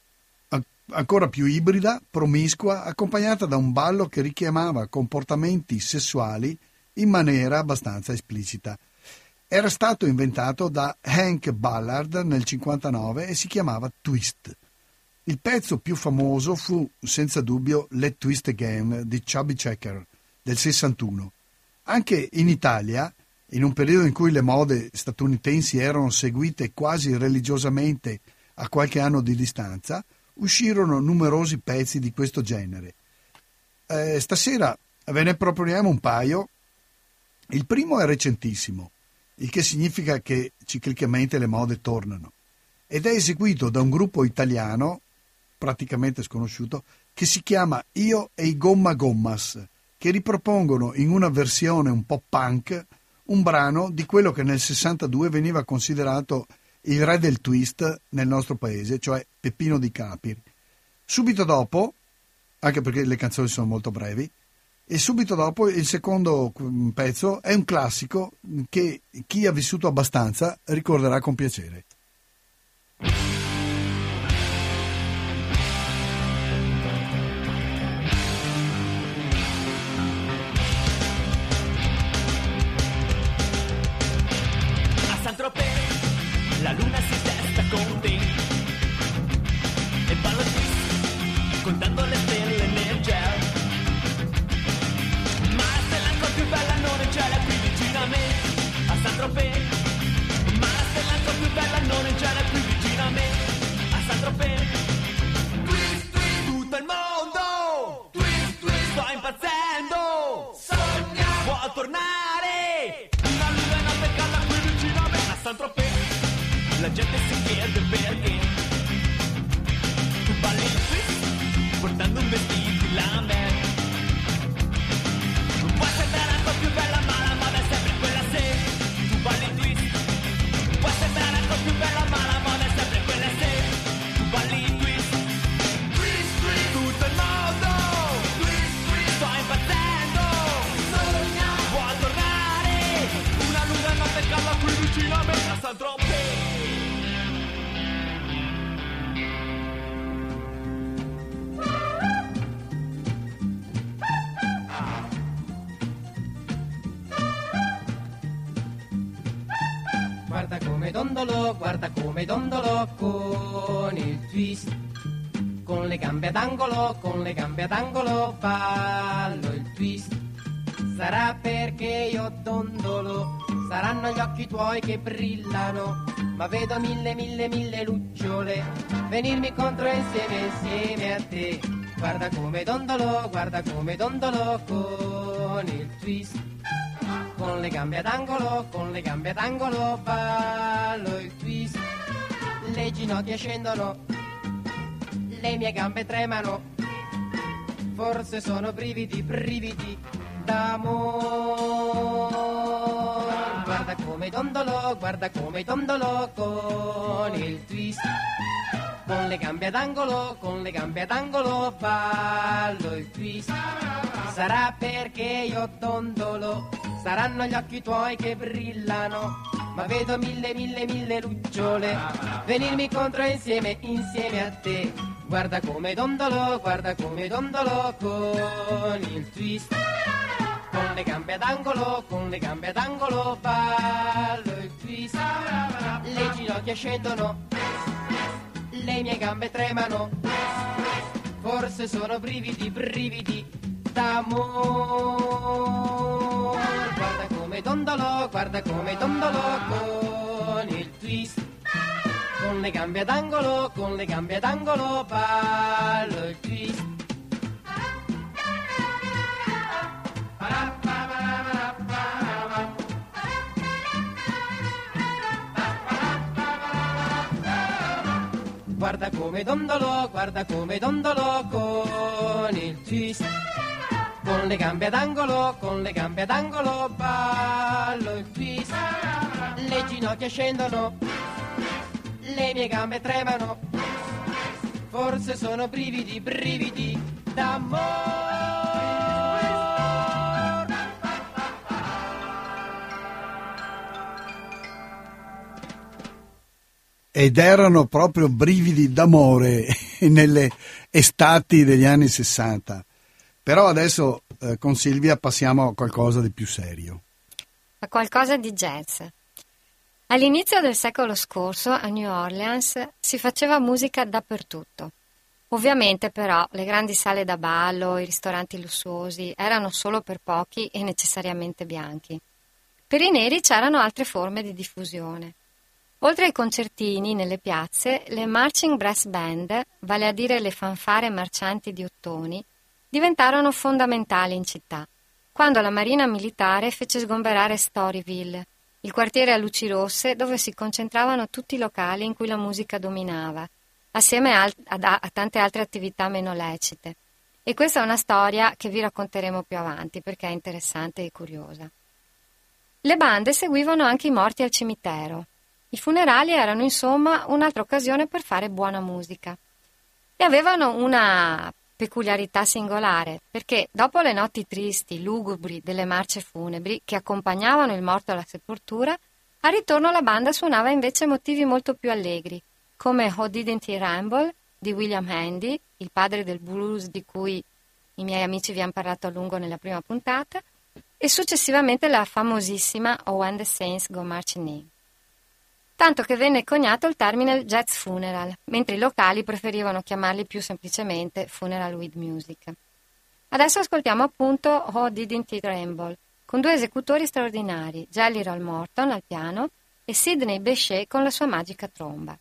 ancora più ibrida, promiscua, accompagnata da un ballo che richiamava comportamenti sessuali in maniera abbastanza esplicita. Era stato inventato da Hank Ballard nel cinquantanove e si chiamava twist. Il pezzo più famoso fu senza dubbio Let Twist Again di Chubby Checker del sessantuno. Anche in Italia, in un periodo in cui le mode statunitensi erano seguite quasi religiosamente a qualche anno di distanza, uscirono numerosi pezzi di questo genere. Eh, stasera ve ne proponiamo un paio. Il primo è recentissimo, il che significa che ciclicamente le mode tornano, ed è eseguito da un gruppo italiano praticamente sconosciuto che si chiama Io e i Gomma Gommas, che ripropongono in una versione un po' punk un brano di quello che nel sessantadue veniva considerato il re del twist nel nostro paese, cioè Peppino Di Capri. Subito dopo, anche perché le canzoni sono molto brevi, e subito dopo il secondo pezzo è un classico che chi ha vissuto abbastanza ricorderà con piacere. A Saint-Tropez la luna si testa con te e ballo twist contando le stelle nel gel. Ma la stella ancora più bella non è gela qui vicino a me a Saint-Tropez. Ma la stella ancora più bella non è gela qui vicino a me a Saint-Tropez. Twist, twist, tutto il mondo twist, twist, sto impazzendo, sogna, vuol tornare una luna notte calda qui vicino a me a Saint-Tropez. La gente si chiede perché tu balli il twist portando un vestito lamber. Non puoi sembrare ancora più bella ma la moda è sempre quella se tu balli il twist. Puoi sembrare ancora più bella ma la moda è sempre quella se tu balli il twist. Twist, twist, tutto il mondo twist, twist, sto impazzendo, sogna, vuol tornare una lunga notte calda qui vicino a me a Saint-Tropez. Guarda come dondolo, guarda come dondolo con il twist. Con le gambe ad angolo, con le gambe ad angolo ballo il twist. Sarà perché io dondolo, saranno gli occhi tuoi che brillano, ma vedo mille, mille, mille lucciole venirmi contro insieme, insieme a te. Guarda come dondolo, guarda come dondolo con il twist. Con le gambe ad angolo, con le gambe ad angolo ballo il twist. Le ginocchia scendono, le mie gambe tremano, forse sono brividi, brividi d'amore. Guarda come dondolo, guarda come dondolo con il twist. Con le gambe ad angolo, con le gambe ad angolo ballo il twist. Sarà perché io dondolo, saranno gli occhi tuoi che brillano, ma vedo mille, mille, mille lucciole venirmi contro insieme, insieme a te. Guarda come dondolo, guarda come dondolo con il twist. Con le gambe ad angolo, con le gambe ad angolo ballo il twist. Le ginocchia scendono, le mie gambe tremano, forse sono brividi, brividi d'amore. Guarda come dondolo, guarda come dondolo con il twist. Con le gambe ad angolo, con le gambe ad angolo ballo il twist. Guarda come dondolo, guarda come dondolo con il twist. Con le gambe ad angolo, con le gambe ad angolo ballo il twist. Le ginocchia scendono, le mie gambe tremano, forse sono brividi, brividi d'amore. Ed erano proprio brividi d'amore nelle estati degli anni sessanta. Però adesso eh, con Silvia passiamo a qualcosa di più serio. A qualcosa di jazz. All'inizio del secolo scorso a New Orleans si faceva musica dappertutto. Ovviamente però le grandi sale da ballo, i ristoranti lussuosi erano solo per pochi e necessariamente bianchi. Per i neri c'erano altre forme di diffusione. Oltre ai concertini nelle piazze, le marching brass band, vale a dire le fanfare marcianti di ottoni, diventarono fondamentali in città, quando la marina militare fece sgomberare Storyville, il quartiere a luci rosse dove si concentravano tutti i locali in cui la musica dominava, assieme a, a, a tante altre attività meno lecite. E questa è una storia che vi racconteremo più avanti perché è interessante e curiosa. Le bande seguivano anche i morti al cimitero. I funerali erano insomma un'altra occasione per fare buona musica. E avevano una peculiarità singolare, perché dopo le notti tristi, lugubri delle marce funebri che accompagnavano il morto alla sepoltura, al ritorno la banda suonava invece motivi molto più allegri, come Oh Didn't He Ramble di William Handy, il padre del blues di cui i miei amici vi hanno parlato a lungo nella prima puntata, e successivamente la famosissima Oh When the Saints Go Marching In. Tanto che venne coniato il termine jazz funeral, mentre i locali preferivano chiamarli più semplicemente funeral with music. Adesso ascoltiamo appunto Oh Didn't It Ramble, con due esecutori straordinari, Jelly Roll Morton al piano e Sidney Bechet con la sua magica tromba.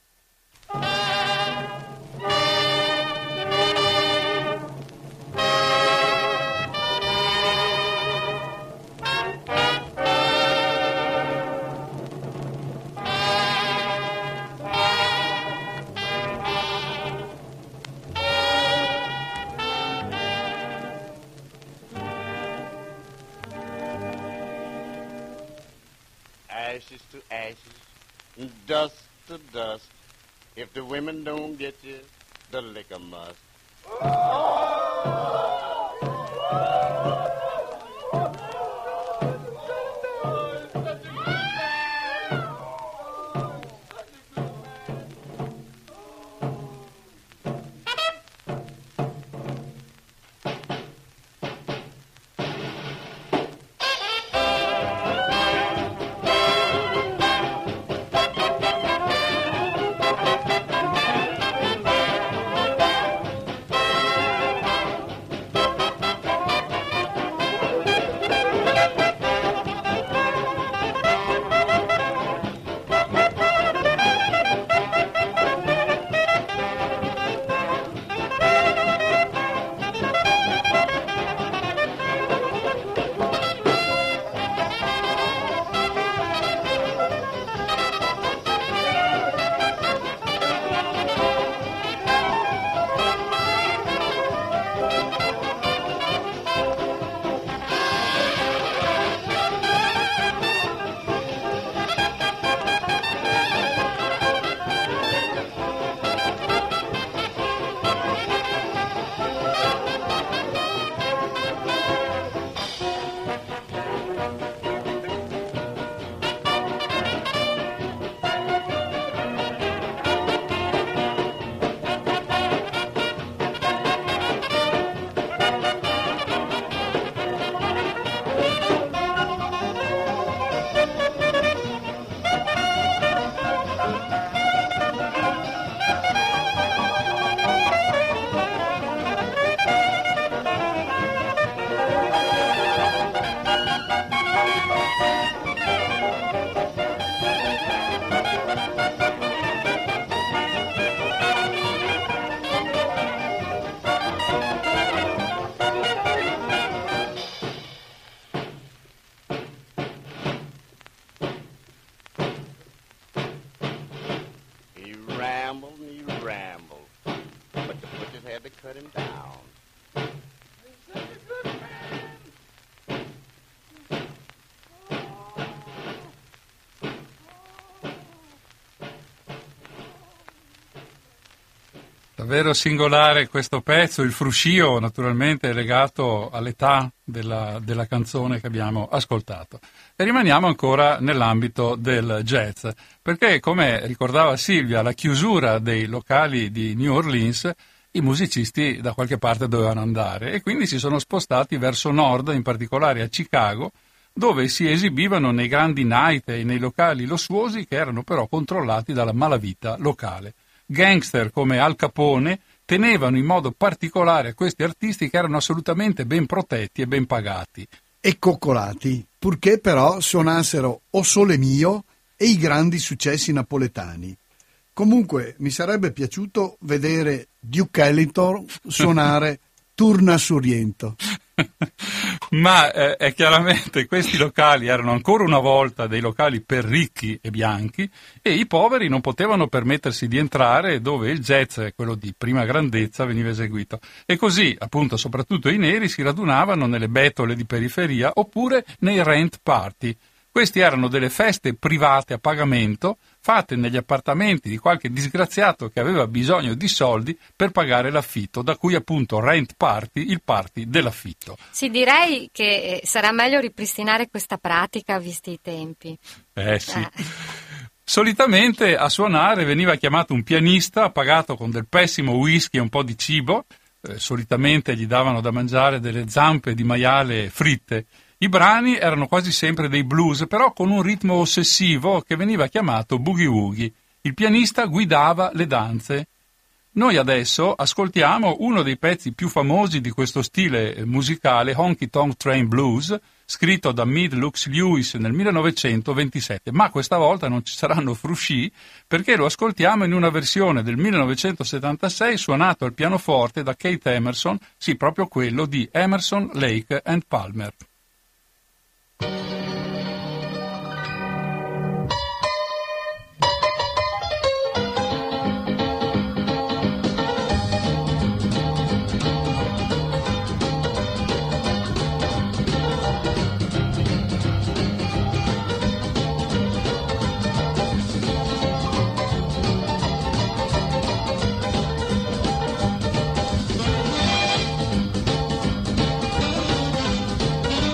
Ashes to ashes, dust to dust. If the women don't get you, the liquor must. Davvero singolare questo pezzo, il fruscio naturalmente è legato all'età della, della canzone che abbiamo ascoltato. E rimaniamo ancora nell'ambito del jazz, perché come ricordava Silvia, la chiusura dei locali di New Orleans, i musicisti da qualche parte dovevano andare e quindi si sono spostati verso nord, in particolare a Chicago, dove si esibivano nei grandi night e nei locali lussuosi che erano però controllati dalla malavita locale. Gangster come Al Capone tenevano in modo particolare questi artisti che erano assolutamente ben protetti e ben pagati. E coccolati, purché però suonassero O Sole Mio e i grandi successi napoletani. Comunque mi sarebbe piaciuto vedere Duke Ellington suonare Turna su Riento. Ma eh, è chiaramente questi locali erano ancora una volta dei locali per ricchi e bianchi e i poveri non potevano permettersi di entrare dove il jazz, quello di prima grandezza, veniva eseguito. E così, appunto, soprattutto i neri si radunavano nelle betole di periferia oppure nei rent party. Questi erano delle feste private a pagamento fatte negli appartamenti di qualche disgraziato che aveva bisogno di soldi per pagare l'affitto, da cui appunto rent party, il party dell'affitto. Sì, direi che sarà meglio ripristinare questa pratica visti i tempi. Eh sì. Eh. Solitamente a suonare veniva chiamato un pianista pagato con del pessimo whisky e un po' di cibo, eh, solitamente gli davano da mangiare delle zampe di maiale fritte. I brani erano quasi sempre dei blues, però con un ritmo ossessivo che veniva chiamato boogie woogie. Il pianista guidava le danze. Noi adesso ascoltiamo uno dei pezzi più famosi di questo stile musicale, Honky Tonk Train Blues, scritto da Mead Lux Lewis nel millenovecentoventisette, ma questa volta non ci saranno frusci perché lo ascoltiamo in una versione del millenovecentosettantasei suonato al pianoforte da Keith Emerson, sì, proprio quello di Emerson, Lake and Palmer. Thank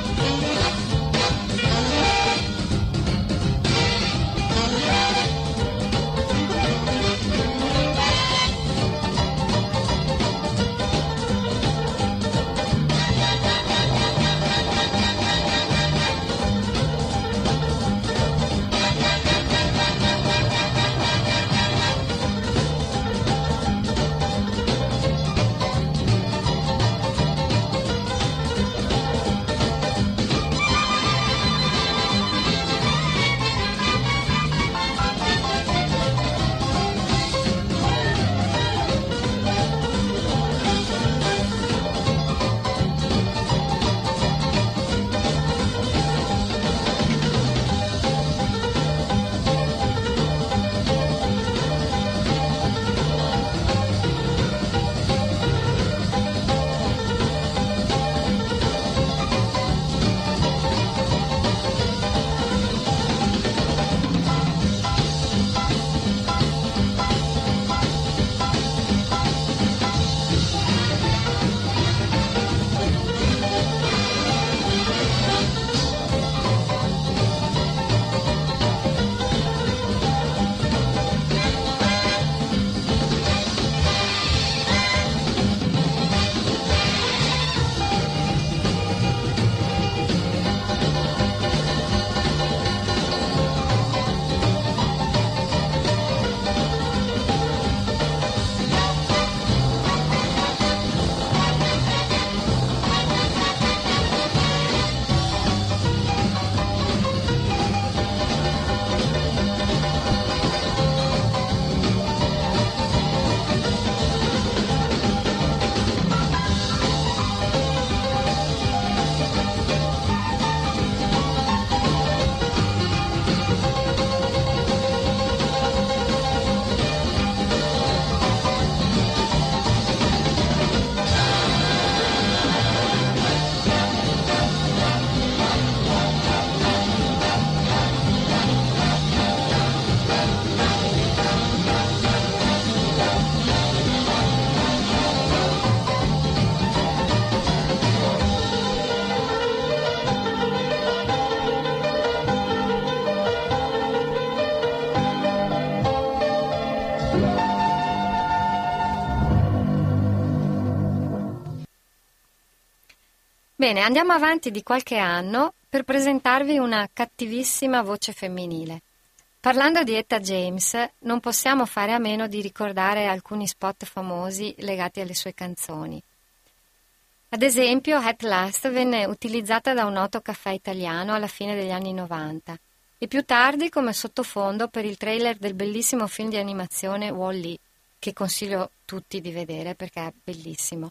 Bene, andiamo avanti di qualche anno per presentarvi una cattivissima voce femminile. Parlando di Etta James, non possiamo fare a meno di ricordare alcuni spot famosi legati alle sue canzoni. Ad esempio, At Last venne utilizzata da un noto caffè italiano alla fine degli anni novanta e più tardi come sottofondo per il trailer del bellissimo film di animazione Wall-E, che consiglio tutti di vedere perché è bellissimo.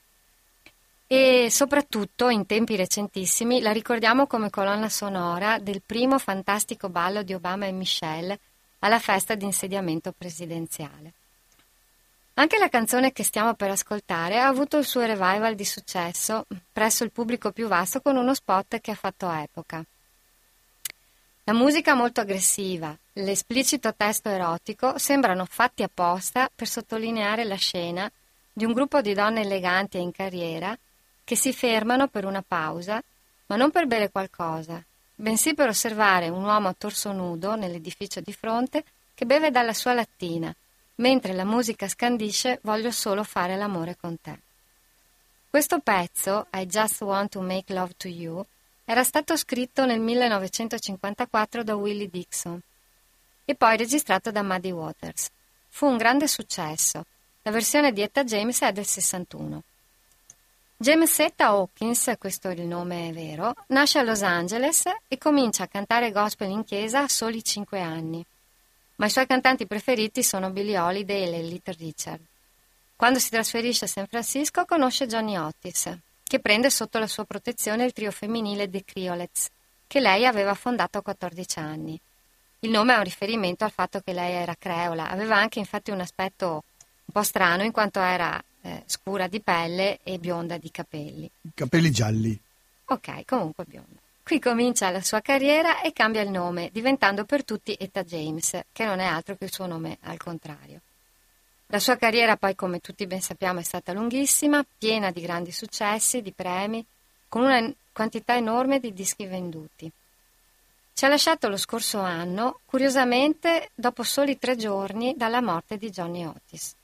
E soprattutto, in tempi recentissimi, la ricordiamo come colonna sonora del primo fantastico ballo di Obama e Michelle alla festa di insediamento presidenziale. Anche la canzone che stiamo per ascoltare ha avuto il suo revival di successo presso il pubblico più vasto con uno spot che ha fatto epoca. La musica molto aggressiva, l'esplicito testo erotico sembrano fatti apposta per sottolineare la scena di un gruppo di donne eleganti e in carriera che si fermano per una pausa, ma non per bere qualcosa, bensì per osservare un uomo a torso nudo nell'edificio di fronte che beve dalla sua lattina, mentre la musica scandisce «Voglio solo fare l'amore con te». Questo pezzo, I Just Want to Make Love to You, era stato scritto nel millenovecentocinquantaquattro da Willie Dixon e poi registrato da Muddy Waters. Fu un grande successo. La versione di Etta James è del sessantuno. Jamesetta Hawkins, questo è il nome vero, nasce a Los Angeles e comincia a cantare gospel in chiesa a soli cinque anni. Ma i suoi cantanti preferiti sono Billie Holiday e Little Richard. Quando si trasferisce a San Francisco conosce Johnny Otis, che prende sotto la sua protezione il trio femminile The Creolettes, che lei aveva fondato a quattordici anni. Il nome è un riferimento al fatto che lei era creola, aveva anche infatti un aspetto un po' strano in quanto era eh, scura di pelle e bionda di capelli. Capelli gialli. Ok, comunque bionda. Qui comincia la sua carriera e cambia il nome, diventando per tutti Etta James, che non è altro che il suo nome al contrario. La sua carriera poi, come tutti ben sappiamo, è stata lunghissima, piena di grandi successi, di premi, con una quantità enorme di dischi venduti. Ci ha lasciato lo scorso anno, curiosamente, dopo soli tre giorni dalla morte di Johnny Otis.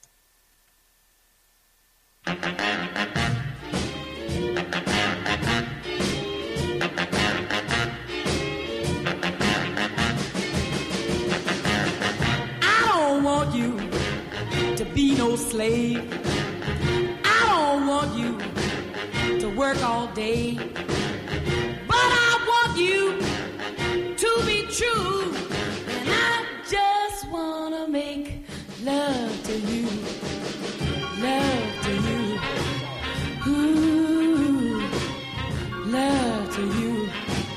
Be no slave. I don't want you to work all day, but I want you to be true, and I just wanna make love to you, love to you, ooh, love to you.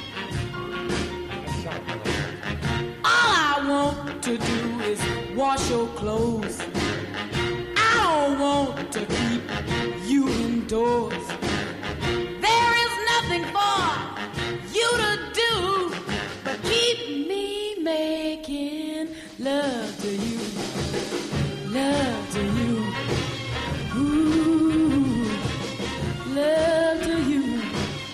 All I want to do is wash your clothes. I don't want to keep you indoors. There is nothing for you to do but keep me making love to you, love to you, ooh, love to you.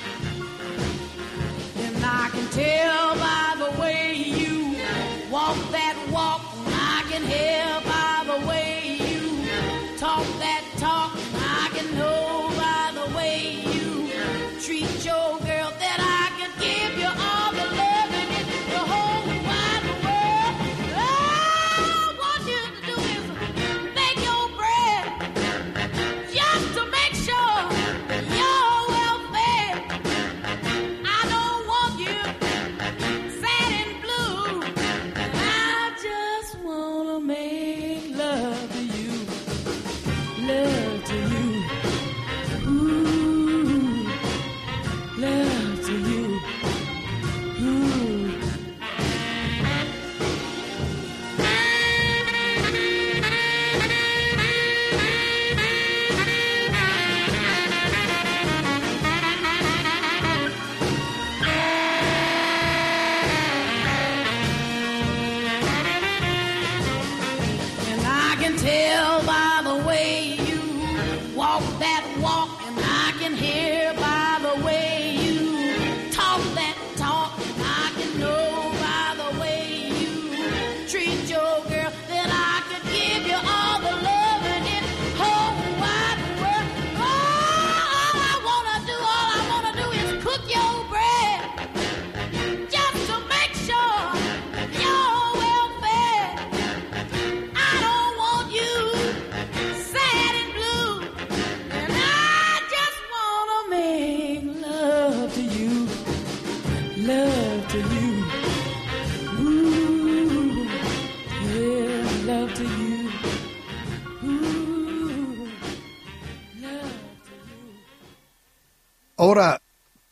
And I can tell by the way you walk that walk, and I can hear by the way talk that talk, I can know by the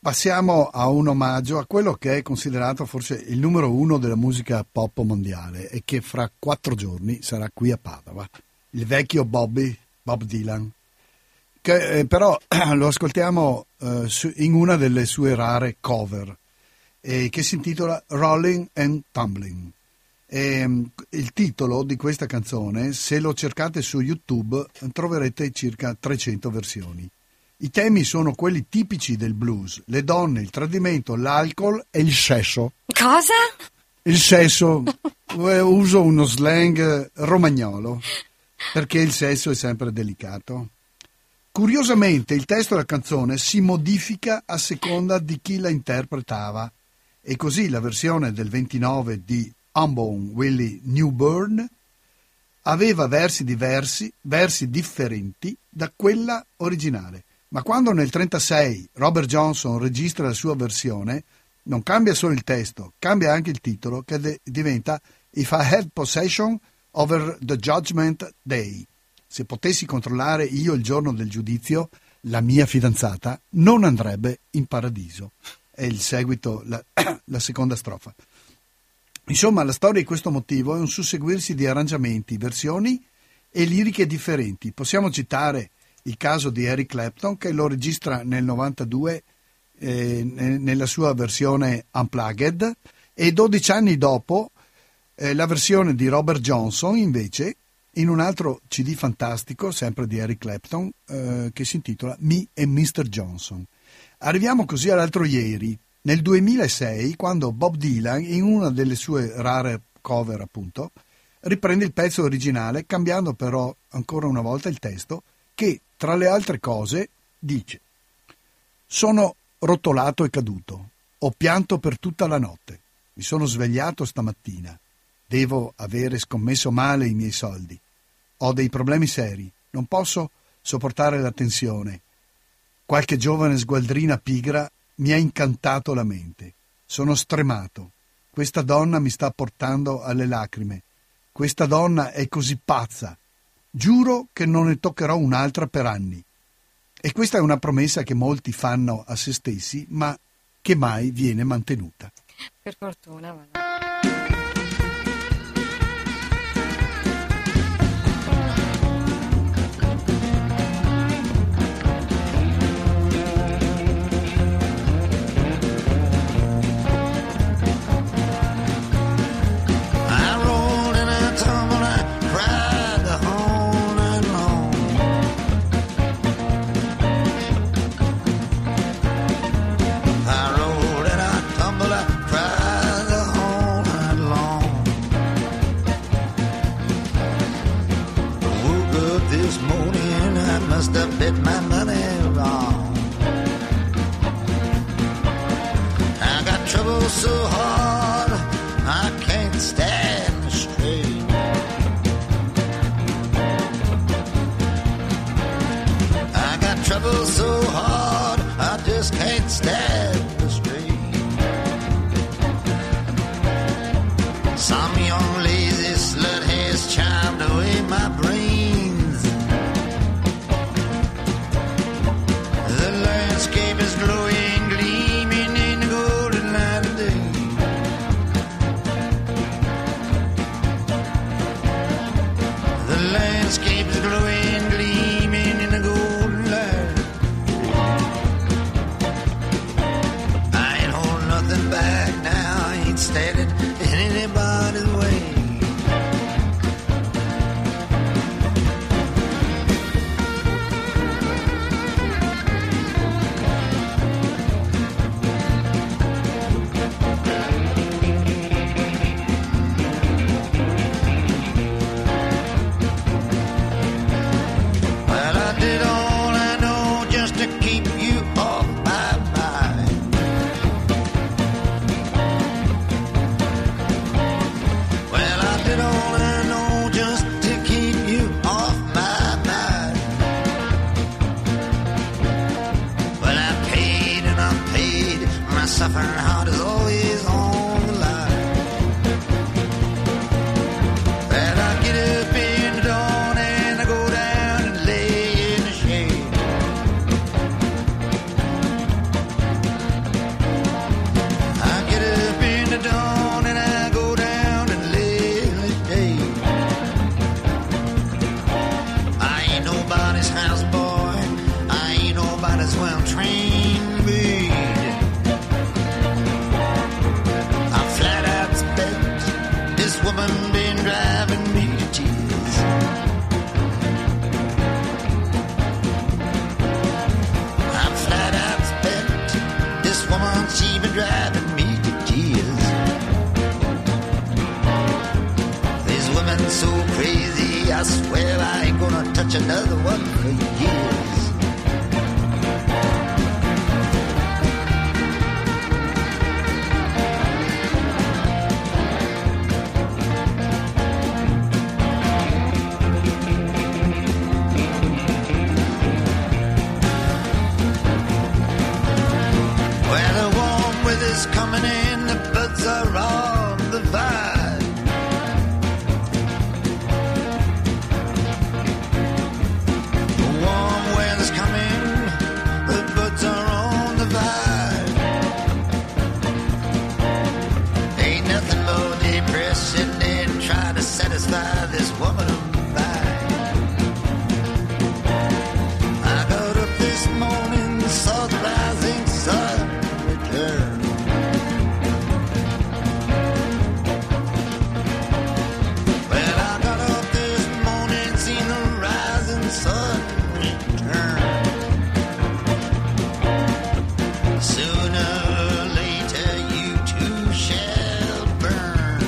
passiamo a un omaggio a quello che è considerato forse il numero uno della musica pop mondiale e che fra quattro giorni sarà qui a Padova, il vecchio Bobby, Bob Dylan, che eh, però lo ascoltiamo eh, su, in una delle sue rare cover, eh, che si intitola Rolling and Tumbling. E, il titolo di questa canzone, se lo cercate su YouTube, troverete circa trecento versioni. I temi sono quelli tipici del blues: le donne, il tradimento, l'alcol e il sesso. Cosa? Il sesso, uso uno slang romagnolo, perché il sesso è sempre delicato. Curiosamente il testo della canzone si modifica a seconda di chi la interpretava, e così la versione del ventinove di Unborn Willie Newburn aveva versi diversi, versi differenti da quella originale. Ma quando nel trentasei Robert Johnson registra la sua versione, non cambia solo il testo, cambia anche il titolo, che de- diventa If I Had Possession Over the Judgment Day. Se potessi controllare io il giorno del giudizio, la mia fidanzata non andrebbe in paradiso. È il seguito, la, la seconda strofa. Insomma, la storia di questo motivo è un susseguirsi di arrangiamenti, versioni e liriche differenti. Possiamo citare il caso di Eric Clapton, che lo registra nel novantadue eh, nella sua versione Unplugged, e dodici anni dopo eh, la versione di Robert Johnson, invece, in un altro C D fantastico, sempre di Eric Clapton, eh, che si intitola Me and mister Johnson. Arriviamo così all'altro ieri, nel duemilasei, quando Bob Dylan, in una delle sue rare cover appunto, riprende il pezzo originale, cambiando però ancora una volta il testo, che tra le altre cose dice: sono rotolato e caduto, ho pianto per tutta la notte, mi sono svegliato stamattina, devo avere scommesso male i miei soldi, ho dei problemi seri, non posso sopportare la tensione, qualche giovane sgualdrina pigra mi ha incantato la mente, sono stremato, questa donna mi sta portando alle lacrime, questa donna è così pazza, giuro che non ne toccherò un'altra per anni. E questa è una promessa che molti fanno a se stessi, ma che mai viene mantenuta. Per fortuna, ma no. Must have bet my money wrong. I got trouble so hard I can't stand straight. I got trouble so hard I just can't stand straight. Some young lazy slut has charmed away my brain. Glowing, gleaming in the golden light of day. The landscape is glowing, gleaming in the golden light. I ain't holding nothing back now, I ain't standing in anybody's way. Suffering heart is always on the line. Well, I get up in the dawn and I go down and lay in the shade. touch another one for years. Well, the warm weather's coming in, the birds are on the vine. The warm weather's coming, the birds are on the vine. Ain't nothing more depressing than trying to satisfy this woman of mine. I got up this morning, saw the rising sun return. Well, I got up this morning, seen the rising sun return. Sooner or later, you too shall burn.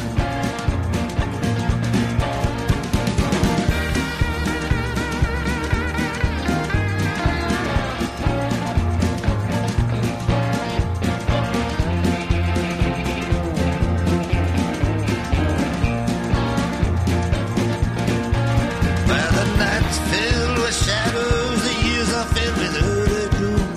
Well, the night's filled with shadows, the years are filled with early gloom.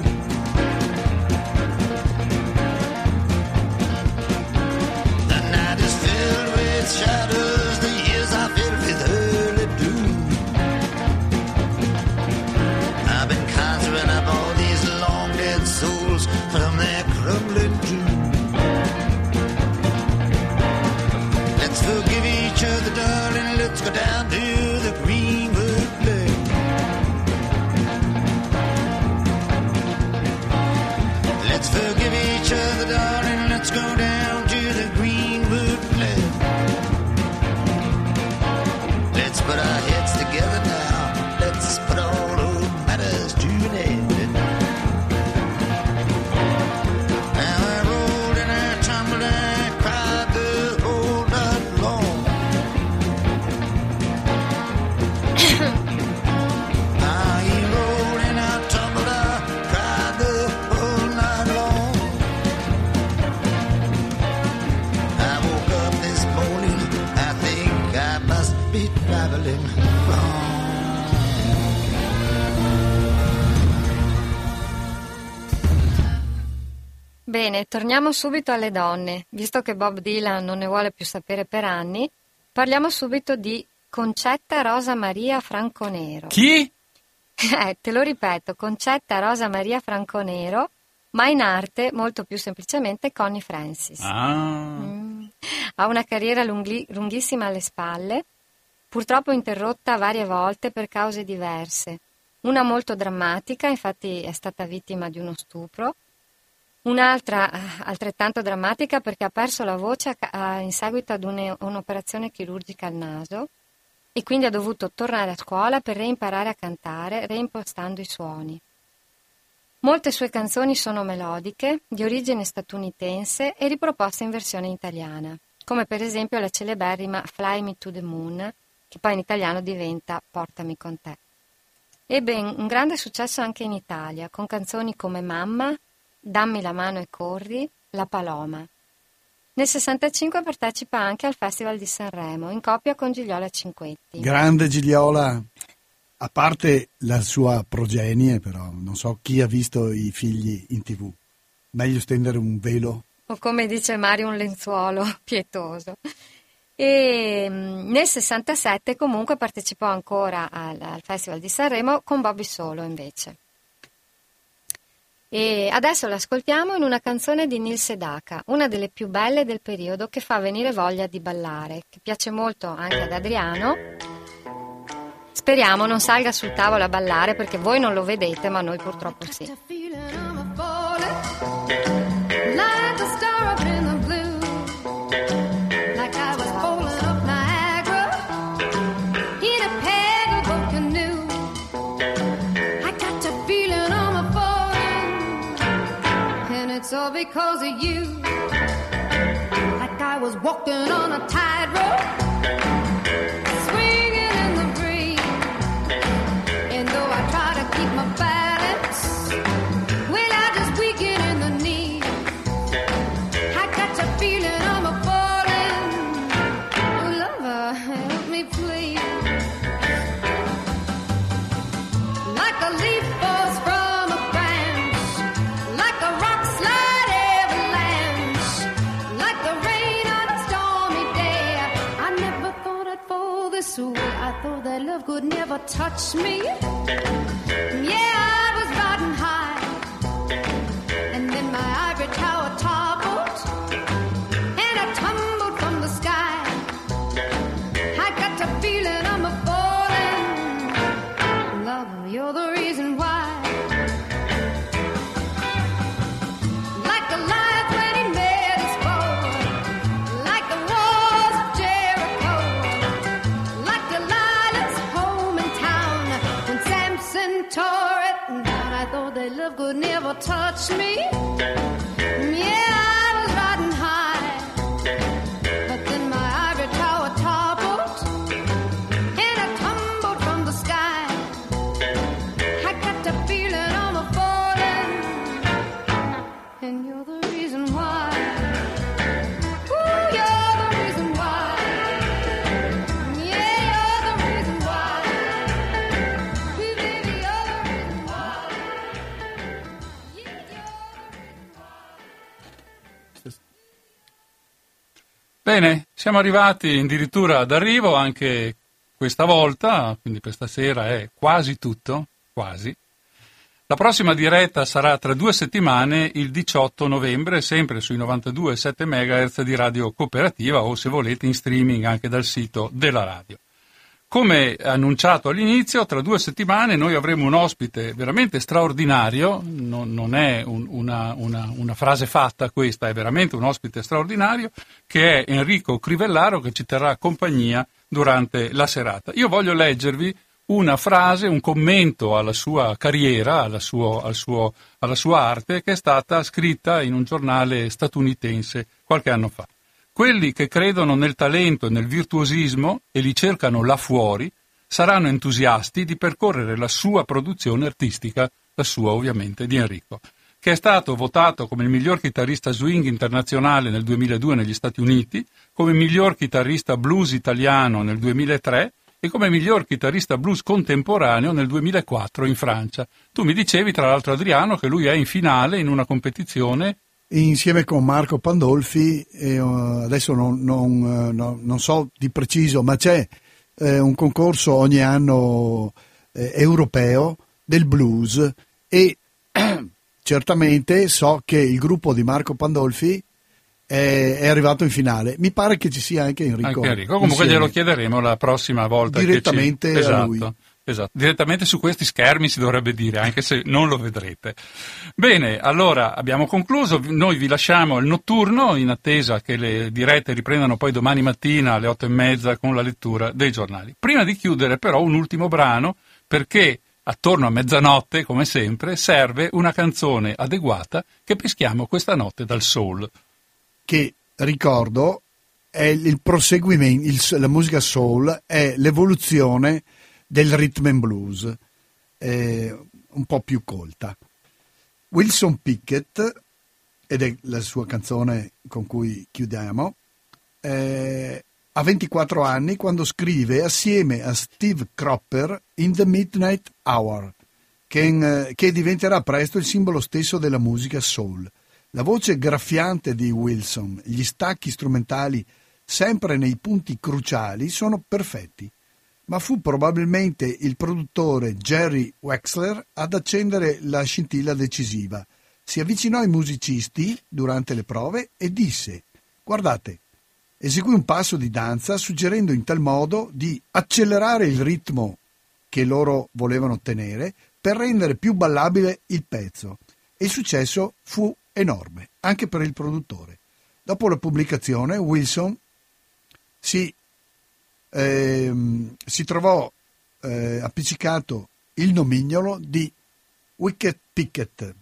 The night is filled with shadows, the years are filled with early doom. I've been conjuring up all these long dead souls from their crumbling tomb. Let's forgive each other, darling, let's go down to the Greenwood Lake. Let's forgive each other, darling, let's go down to the Greenwood Lake. Let's put our heads together now, let's put all old matters to an end. Now I rolled and I tumbled and I cried the whole night long. I rolled and I tumbled, I cried the whole night long. I woke up this morning, I think I must be traveling wrong. Bene, torniamo subito alle donne. Visto che Bob Dylan non ne vuole più sapere per anni, parliamo subito di Concetta Rosa Maria Franconero. Chi? Eh, te lo ripeto, Concetta Rosa Maria Franconero, ma in arte molto più semplicemente Connie Francis. Ah. Mm. Ha una carriera lunghi- lunghissima alle spalle, purtroppo interrotta varie volte per cause diverse. Una molto drammatica, infatti è stata vittima di uno stupro. Un'altra eh, altrettanto drammatica perché ha perso la voce a ca- in seguito ad une- un'operazione chirurgica al naso e quindi ha dovuto tornare a scuola per reimparare a cantare, reimpostando i suoni. Molte sue canzoni sono melodiche, di origine statunitense e riproposte in versione italiana, come per esempio la celeberrima Fly Me to the Moon, che poi in italiano diventa Portami con te. Ebbe un grande successo anche in Italia, con canzoni come Mamma, Dammi la mano e corri, La Paloma. Nel sessantacinque partecipa anche al Festival di Sanremo, in coppia con Gigliola Cinquetti. Grande Gigliola, a parte la sua progenie, però non so chi ha visto i figli in tv. Meglio stendere un velo. O come dice Mario, un lenzuolo pietoso. E nel sessantasette comunque partecipò ancora al, al Festival di Sanremo con Bobby Solo invece. E adesso l'ascoltiamo in una canzone di Neil Sedaka, una delle più belle del periodo, che fa venire voglia di ballare, che piace molto anche ad Adriano. Speriamo non salga sul tavolo a ballare, perché voi non lo vedete, ma noi purtroppo sì. It's all because of you. Like I was walking on a tightrope, swinging in the breeze. love could never touch me. Yeah, I was riding high, and then my ivory tower toppled, and I tumbled from the sky. I got the feeling I'm a falling. Love, you're the reason why. Love could never touch me. Yeah, I was riding high, but then my ivory tower toppled, and I tumbled from the sky. I got the feeling I'm a falling, and you're the reason why. Ooh, you're the reason why. Yeah, you're the reason why. Ooh, baby, you're the reason why. Bene, siamo arrivati addirittura ad arrivo anche questa volta, quindi per stasera è quasi tutto, quasi. La prossima diretta sarà tra due settimane, il diciotto novembre, sempre sui novantadue virgola sette megahertz di Radio Cooperativa o se volete in streaming anche dal sito della radio. Come annunciato all'inizio, tra due settimane noi avremo un ospite veramente straordinario, non, non è un, una, una, una frase fatta questa, è veramente un ospite straordinario, che è Enrico Crivellaro, che ci terrà compagnia durante la serata. Io voglio leggervi una frase, un commento alla sua carriera, alla, suo, al suo, alla sua arte, che è stata scritta in un giornale statunitense qualche anno fa. Quelli che credono nel talento e nel virtuosismo e li cercano là fuori saranno entusiasti di percorrere la sua produzione artistica, la sua ovviamente di Enrico, che è stato votato come il miglior chitarrista swing internazionale nel duemiladue negli Stati Uniti, come miglior chitarrista blues italiano nel duemilatré e come miglior chitarrista blues contemporaneo nel duemilaquattro in Francia. Tu mi dicevi, tra l'altro Adriano, che lui è in finale in una competizione insieme con Marco Pandolfi, e, uh, adesso non, non, uh, no, non so di preciso, ma c'è eh, un concorso ogni anno eh, europeo del blues e certamente so che il gruppo di Marco Pandolfi è, è arrivato in finale. Mi pare che ci sia anche Enrico. Anche Enrico. Comunque insieme. glielo chiederemo la prossima volta. Direttamente che ci... esatto. a lui. Esatto, direttamente su questi schermi si dovrebbe dire, anche se non lo vedrete. Bene, allora abbiamo concluso, noi vi lasciamo il notturno in attesa che le dirette riprendano poi domani mattina alle otto e mezza con la lettura dei giornali. Prima di chiudere però un ultimo brano, perché attorno a mezzanotte, come sempre, serve una canzone adeguata che peschiamo questa notte dal soul. Che, ricordo, è il proseguimento, il, la musica soul è l'evoluzione del rhythm and blues, eh, un po' più colta. Wilson Pickett, ed è la sua canzone con cui chiudiamo, eh, ha ventiquattro anni quando scrive assieme a Steve Cropper In the Midnight Hour, che, che diventerà presto il simbolo stesso della musica soul. La voce graffiante di Wilson, gli stacchi strumentali sempre nei punti cruciali sono perfetti. Ma fu probabilmente il produttore Jerry Wexler ad accendere la scintilla decisiva. Si avvicinò ai musicisti durante le prove e disse: «Guardate», eseguì un passo di danza suggerendo in tal modo di accelerare il ritmo che loro volevano ottenere per rendere più ballabile il pezzo. E il successo fu enorme, anche per il produttore. Dopo la pubblicazione, Wilson si Eh, si trovò eh, appiccicato il nomignolo di Wicked Pickett,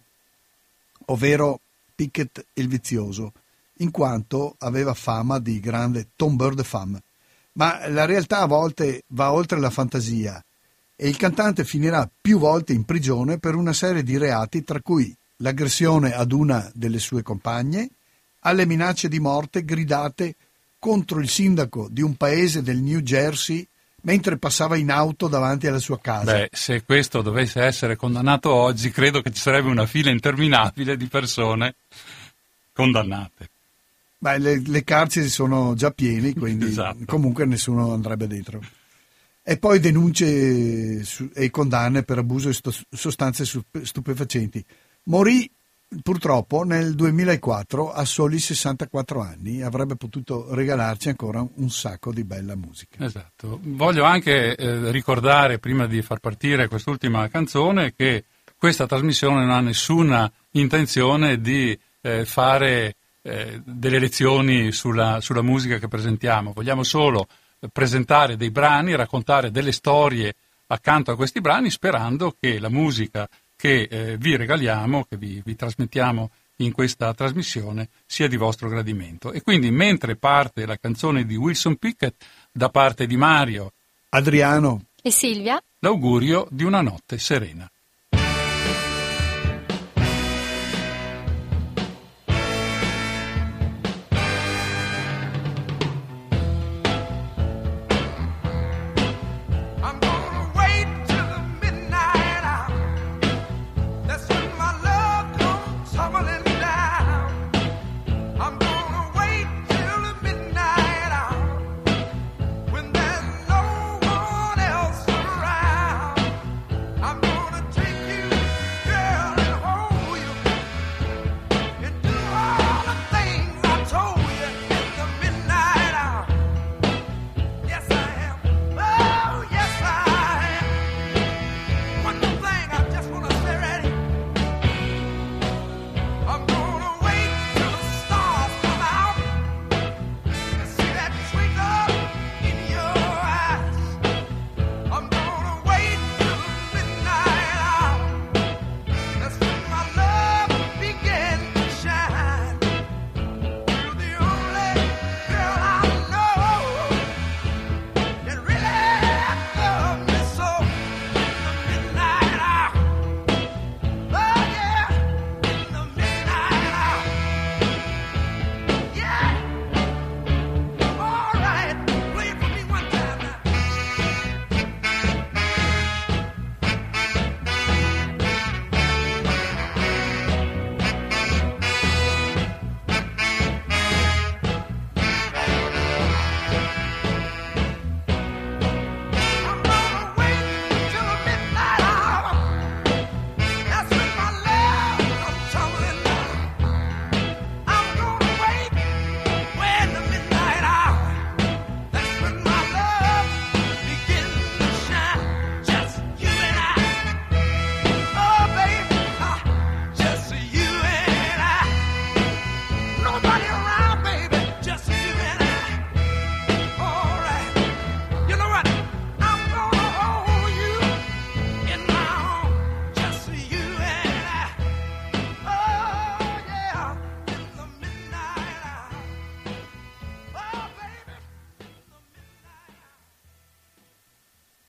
ovvero Pickett il vizioso, in quanto aveva fama di grande tombeur de femme. Ma la realtà a volte va oltre la fantasia e il cantante finirà più volte in prigione per una serie di reati, tra cui l'aggressione ad una delle sue compagne, alle minacce di morte gridate contro il sindaco di un paese del New Jersey mentre passava in auto davanti alla sua casa. Beh, se questo dovesse essere condannato oggi, credo che ci sarebbe una fila interminabile di persone condannate. Beh, le, le carceri sono già piene, quindi esatto. Comunque nessuno andrebbe dentro. e poi denunce su- e condanne per abuso di sto- sostanze stupe- stupefacenti. Morì purtroppo nel duemilaquattro a soli sessantaquattro anni, avrebbe potuto regalarci ancora un sacco di bella musica. Esatto. Voglio anche eh, ricordare, prima di far partire quest'ultima canzone, che questa trasmissione non ha nessuna intenzione di eh, fare eh, delle lezioni sulla, sulla musica che presentiamo. Vogliamo solo eh, presentare dei brani, raccontare delle storie accanto a questi brani, sperando che la musica che eh, vi regaliamo, che vi, vi trasmettiamo in questa trasmissione, sia di vostro gradimento. E quindi, mentre parte la canzone di Wilson Pickett, da parte di Mario, Adriano e Silvia, l'augurio di una notte serena.